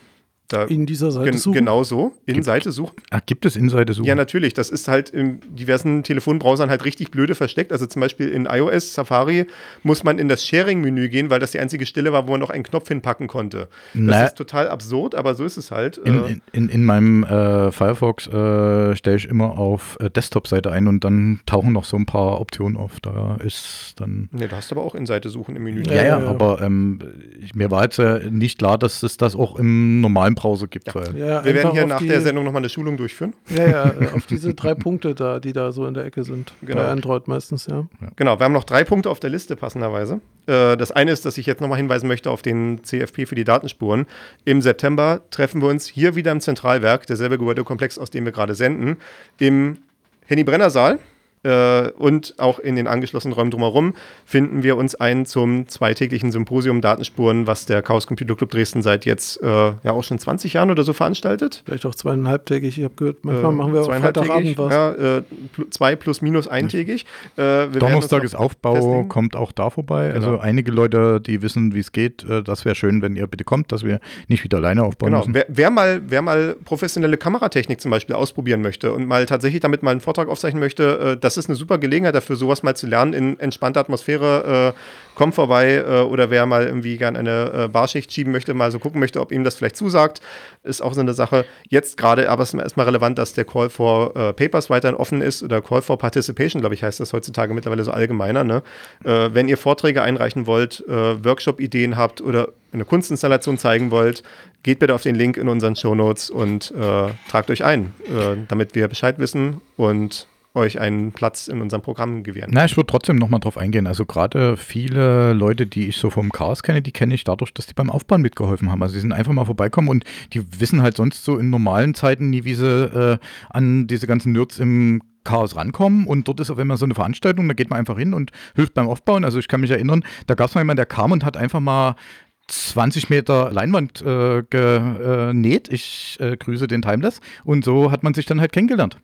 Da in dieser Seite gen- suchen? Genau so, in Gibt- Seite suchen. Ach, gibt es in Seite suchen? Ja, natürlich. Das ist halt in diversen Telefonbrowsern halt richtig blöde versteckt. Also zum Beispiel in iOS, Safari, muss man in das Sharing-Menü gehen, weil das die einzige Stelle war, wo man noch einen Knopf hinpacken konnte. Das Na, ist total absurd, aber so ist es halt. in, in, in, in meinem äh, Firefox äh, stelle ich immer auf äh, Desktop-Seite ein und dann tauchen noch so ein paar Optionen auf. Da ist dann... Ne, da hast du aber auch in Seite suchen im Menü. Ja, ja, ja, ja. aber ähm, ich, mir war jetzt äh, nicht klar, dass es das auch im normalen Browser gibt. Ja. Weil Ja, Wir werden einfach hier auf nach die, der Sendung nochmal eine Schulung durchführen. Ja, ja, äh, auf diese drei Punkte da, die da so in der Ecke sind. Genau. Bei Android meistens, ja. Genau, wir haben noch drei Punkte auf der Liste passenderweise. Äh, das eine ist, dass ich jetzt nochmal hinweisen möchte auf den C F P für die Datenspuren. Im September treffen wir uns hier wieder im Zentralwerk, derselbe Gebäudekomplex, aus dem wir gerade senden, im Henny-Brenner-Saal. Äh, und auch in den angeschlossenen Räumen drumherum finden wir uns ein zum zweitäglichen Symposium Datenspuren, was der Chaos Computer Club Dresden seit jetzt äh, ja auch schon zwanzig Jahren oder so veranstaltet. Vielleicht auch zweieinhalbtägig. Ich habe gehört, manchmal Äh, machen wir auch zweieinhalbtägig, Freitagabend was. Ja, äh, pl- zwei plus minus eintägig. Äh, wir werden uns Donnerstag noch ist Aufbau, festlegen. kommt auch da vorbei. Genau. Also einige Leute, die wissen, wie es geht, äh, das wäre schön, wenn ihr bitte kommt, dass wir nicht wieder alleine aufbauen Genau, müssen. wer, wer, mal, wer mal professionelle Kameratechnik zum Beispiel ausprobieren möchte und mal tatsächlich damit mal einen Vortrag aufzeichnen möchte, äh, das ist eine super Gelegenheit dafür, sowas mal zu lernen in entspannter Atmosphäre. Äh, kommt vorbei äh, oder wer mal irgendwie gerne eine äh, Barschicht schieben möchte, mal so gucken möchte, ob ihm das vielleicht zusagt, ist auch so eine Sache. Jetzt gerade, aber es ist erstmal relevant, dass der Call for äh, Papers weiterhin offen ist oder Call for Participation, glaube ich, heißt das heutzutage mittlerweile so allgemeiner. Ne? Äh, wenn ihr Vorträge einreichen wollt, äh, Workshop-Ideen habt oder eine Kunstinstallation zeigen wollt, geht bitte auf den Link in unseren Shownotes und äh, tragt euch ein, äh, damit wir Bescheid wissen und euch einen Platz in unserem Programm gewähren. Na, ich würde trotzdem nochmal drauf eingehen. Also gerade viele Leute, die ich so vom Chaos kenne, die kenne ich dadurch, dass die beim Aufbauen mitgeholfen haben. Also sie sind einfach mal vorbeikommen und die wissen halt sonst so in normalen Zeiten nie, wie sie äh, an diese ganzen Nerds im Chaos rankommen und dort ist auf einmal so eine Veranstaltung, da geht man einfach hin und hilft beim Aufbauen. Also ich kann mich erinnern, da gab es mal jemanden, der kam und hat einfach mal zwanzig Meter Leinwand äh, genäht. Ich äh, grüße den Timeless und so hat man sich dann halt kennengelernt.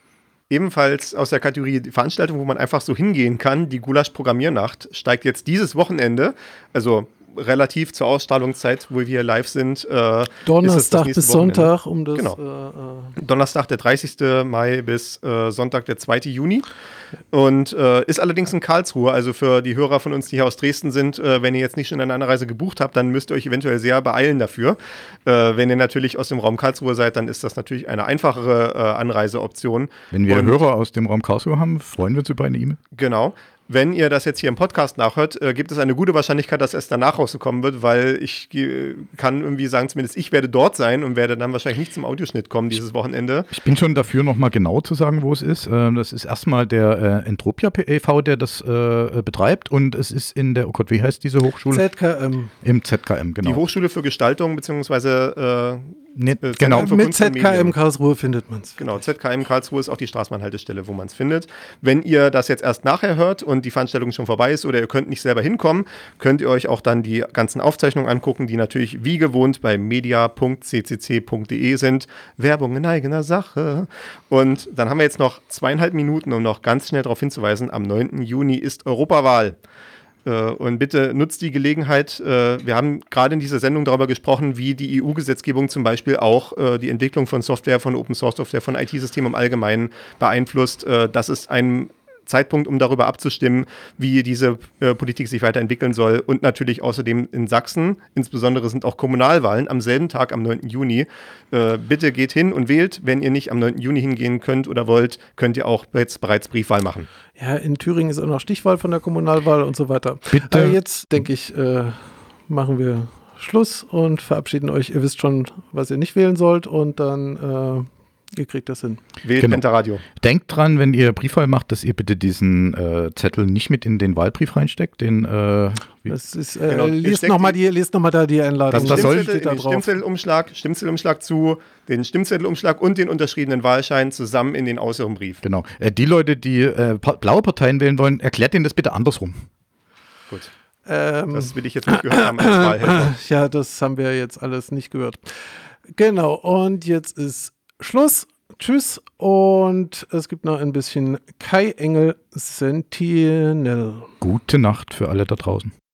Ebenfalls aus der Kategorie Veranstaltung, wo man einfach so hingehen kann, die Gulasch-Programmiernacht steigt jetzt dieses Wochenende, also relativ zur Ausstrahlungszeit, wo wir live sind. Äh, Donnerstag bis Wochenende. Sonntag, um das. Genau. Äh, äh, Donnerstag, der dreißigsten Mai bis äh, Sonntag, der zweiten Juni. Und äh, ist allerdings in Karlsruhe. Also für die Hörer von uns, die hier aus Dresden sind, äh, wenn ihr jetzt nicht schon eine Anreise gebucht habt, dann müsst ihr euch eventuell sehr beeilen dafür. Äh, wenn ihr natürlich aus dem Raum Karlsruhe seid, dann ist das natürlich eine einfachere äh, Anreiseoption. Wenn wir Und Hörer aus dem Raum Karlsruhe haben, freuen wir uns über eine E-Mail. Genau. Wenn ihr das jetzt hier im Podcast nachhört, äh, gibt es eine gute Wahrscheinlichkeit, dass es danach rausgekommen wird, weil ich äh, kann irgendwie sagen, zumindest ich werde dort sein und werde dann wahrscheinlich nicht zum Audioschnitt kommen dieses Wochenende. Ich bin schon dafür, nochmal genau zu sagen, wo es ist. Äh, Das ist erstmal der äh, Entropia e V, der das äh, betreibt und es ist in der, oh Gott, wie heißt diese Hochschule? Z K M. Im Z K M, genau. Die Hochschule für Gestaltung, beziehungsweise äh, Nee, äh, genau. Zentrum für Mit Kunst und Z K M Medien. Karlsruhe findet man es. Genau, Z K M Karlsruhe ist auch die Straßenbahnhaltestelle, wo man es findet. Wenn ihr das jetzt erst nachher hört und die Veranstaltung schon vorbei ist oder ihr könnt nicht selber hinkommen, könnt ihr euch auch dann die ganzen Aufzeichnungen angucken, die natürlich wie gewohnt bei media punkt c c c punkt d e sind. Werbung in eigener Sache. Und dann haben wir jetzt noch zweieinhalb Minuten, um noch ganz schnell darauf hinzuweisen, am neunten Juni ist Europawahl. Und bitte nutzt die Gelegenheit. Wir haben gerade in dieser Sendung darüber gesprochen, wie die E U-Gesetzgebung zum Beispiel auch die Entwicklung von Software, von Open-Source-Software, von I T-Systemen im Allgemeinen beeinflusst. Das ist ein Zeitpunkt, um darüber abzustimmen, wie diese äh, Politik sich weiterentwickeln soll. Und natürlich außerdem in Sachsen, insbesondere sind auch Kommunalwahlen am selben Tag, am neunten Juni. Äh, bitte geht hin und wählt. Wenn ihr nicht am neunten Juni hingehen könnt oder wollt, könnt ihr auch jetzt bereits Briefwahl machen. Ja, in Thüringen ist auch noch Stichwahl von der Kommunalwahl und so weiter. Bitte. Aber jetzt, denke ich, äh, machen wir Schluss und verabschieden euch. Ihr wisst schon, was ihr nicht wählen sollt und dann... Äh, Ihr kriegt das hin. Wählt Genau. Pentaradio. Denkt dran, wenn ihr Briefwahl macht, dass ihr bitte diesen äh, Zettel nicht mit in den Wahlbrief reinsteckt. Den, äh, wie- Das ist, äh, Genau, ihr liest steckt nochmal die- die, lest noch mal da die Einladung. Das- das soll- Stimmzettel, steht da in den drauf. Stimmzettelumschlag, Stimmzettelumschlag zu, den Stimmzettelumschlag und den unterschriebenen Wahlschein zusammen in den äußeren Brief. genau. Äh, die Leute, die äh, pa- blaue Parteien wählen wollen, erklärt denen das bitte andersrum. Gut. Ähm, Das will ich jetzt mitgehört haben als Wahlhelfer. ja, das haben wir jetzt alles nicht gehört. Genau, und jetzt ist Schluss. Tschüss und es gibt noch ein bisschen Kai Engel Sentinel. Gute Nacht für alle da draußen.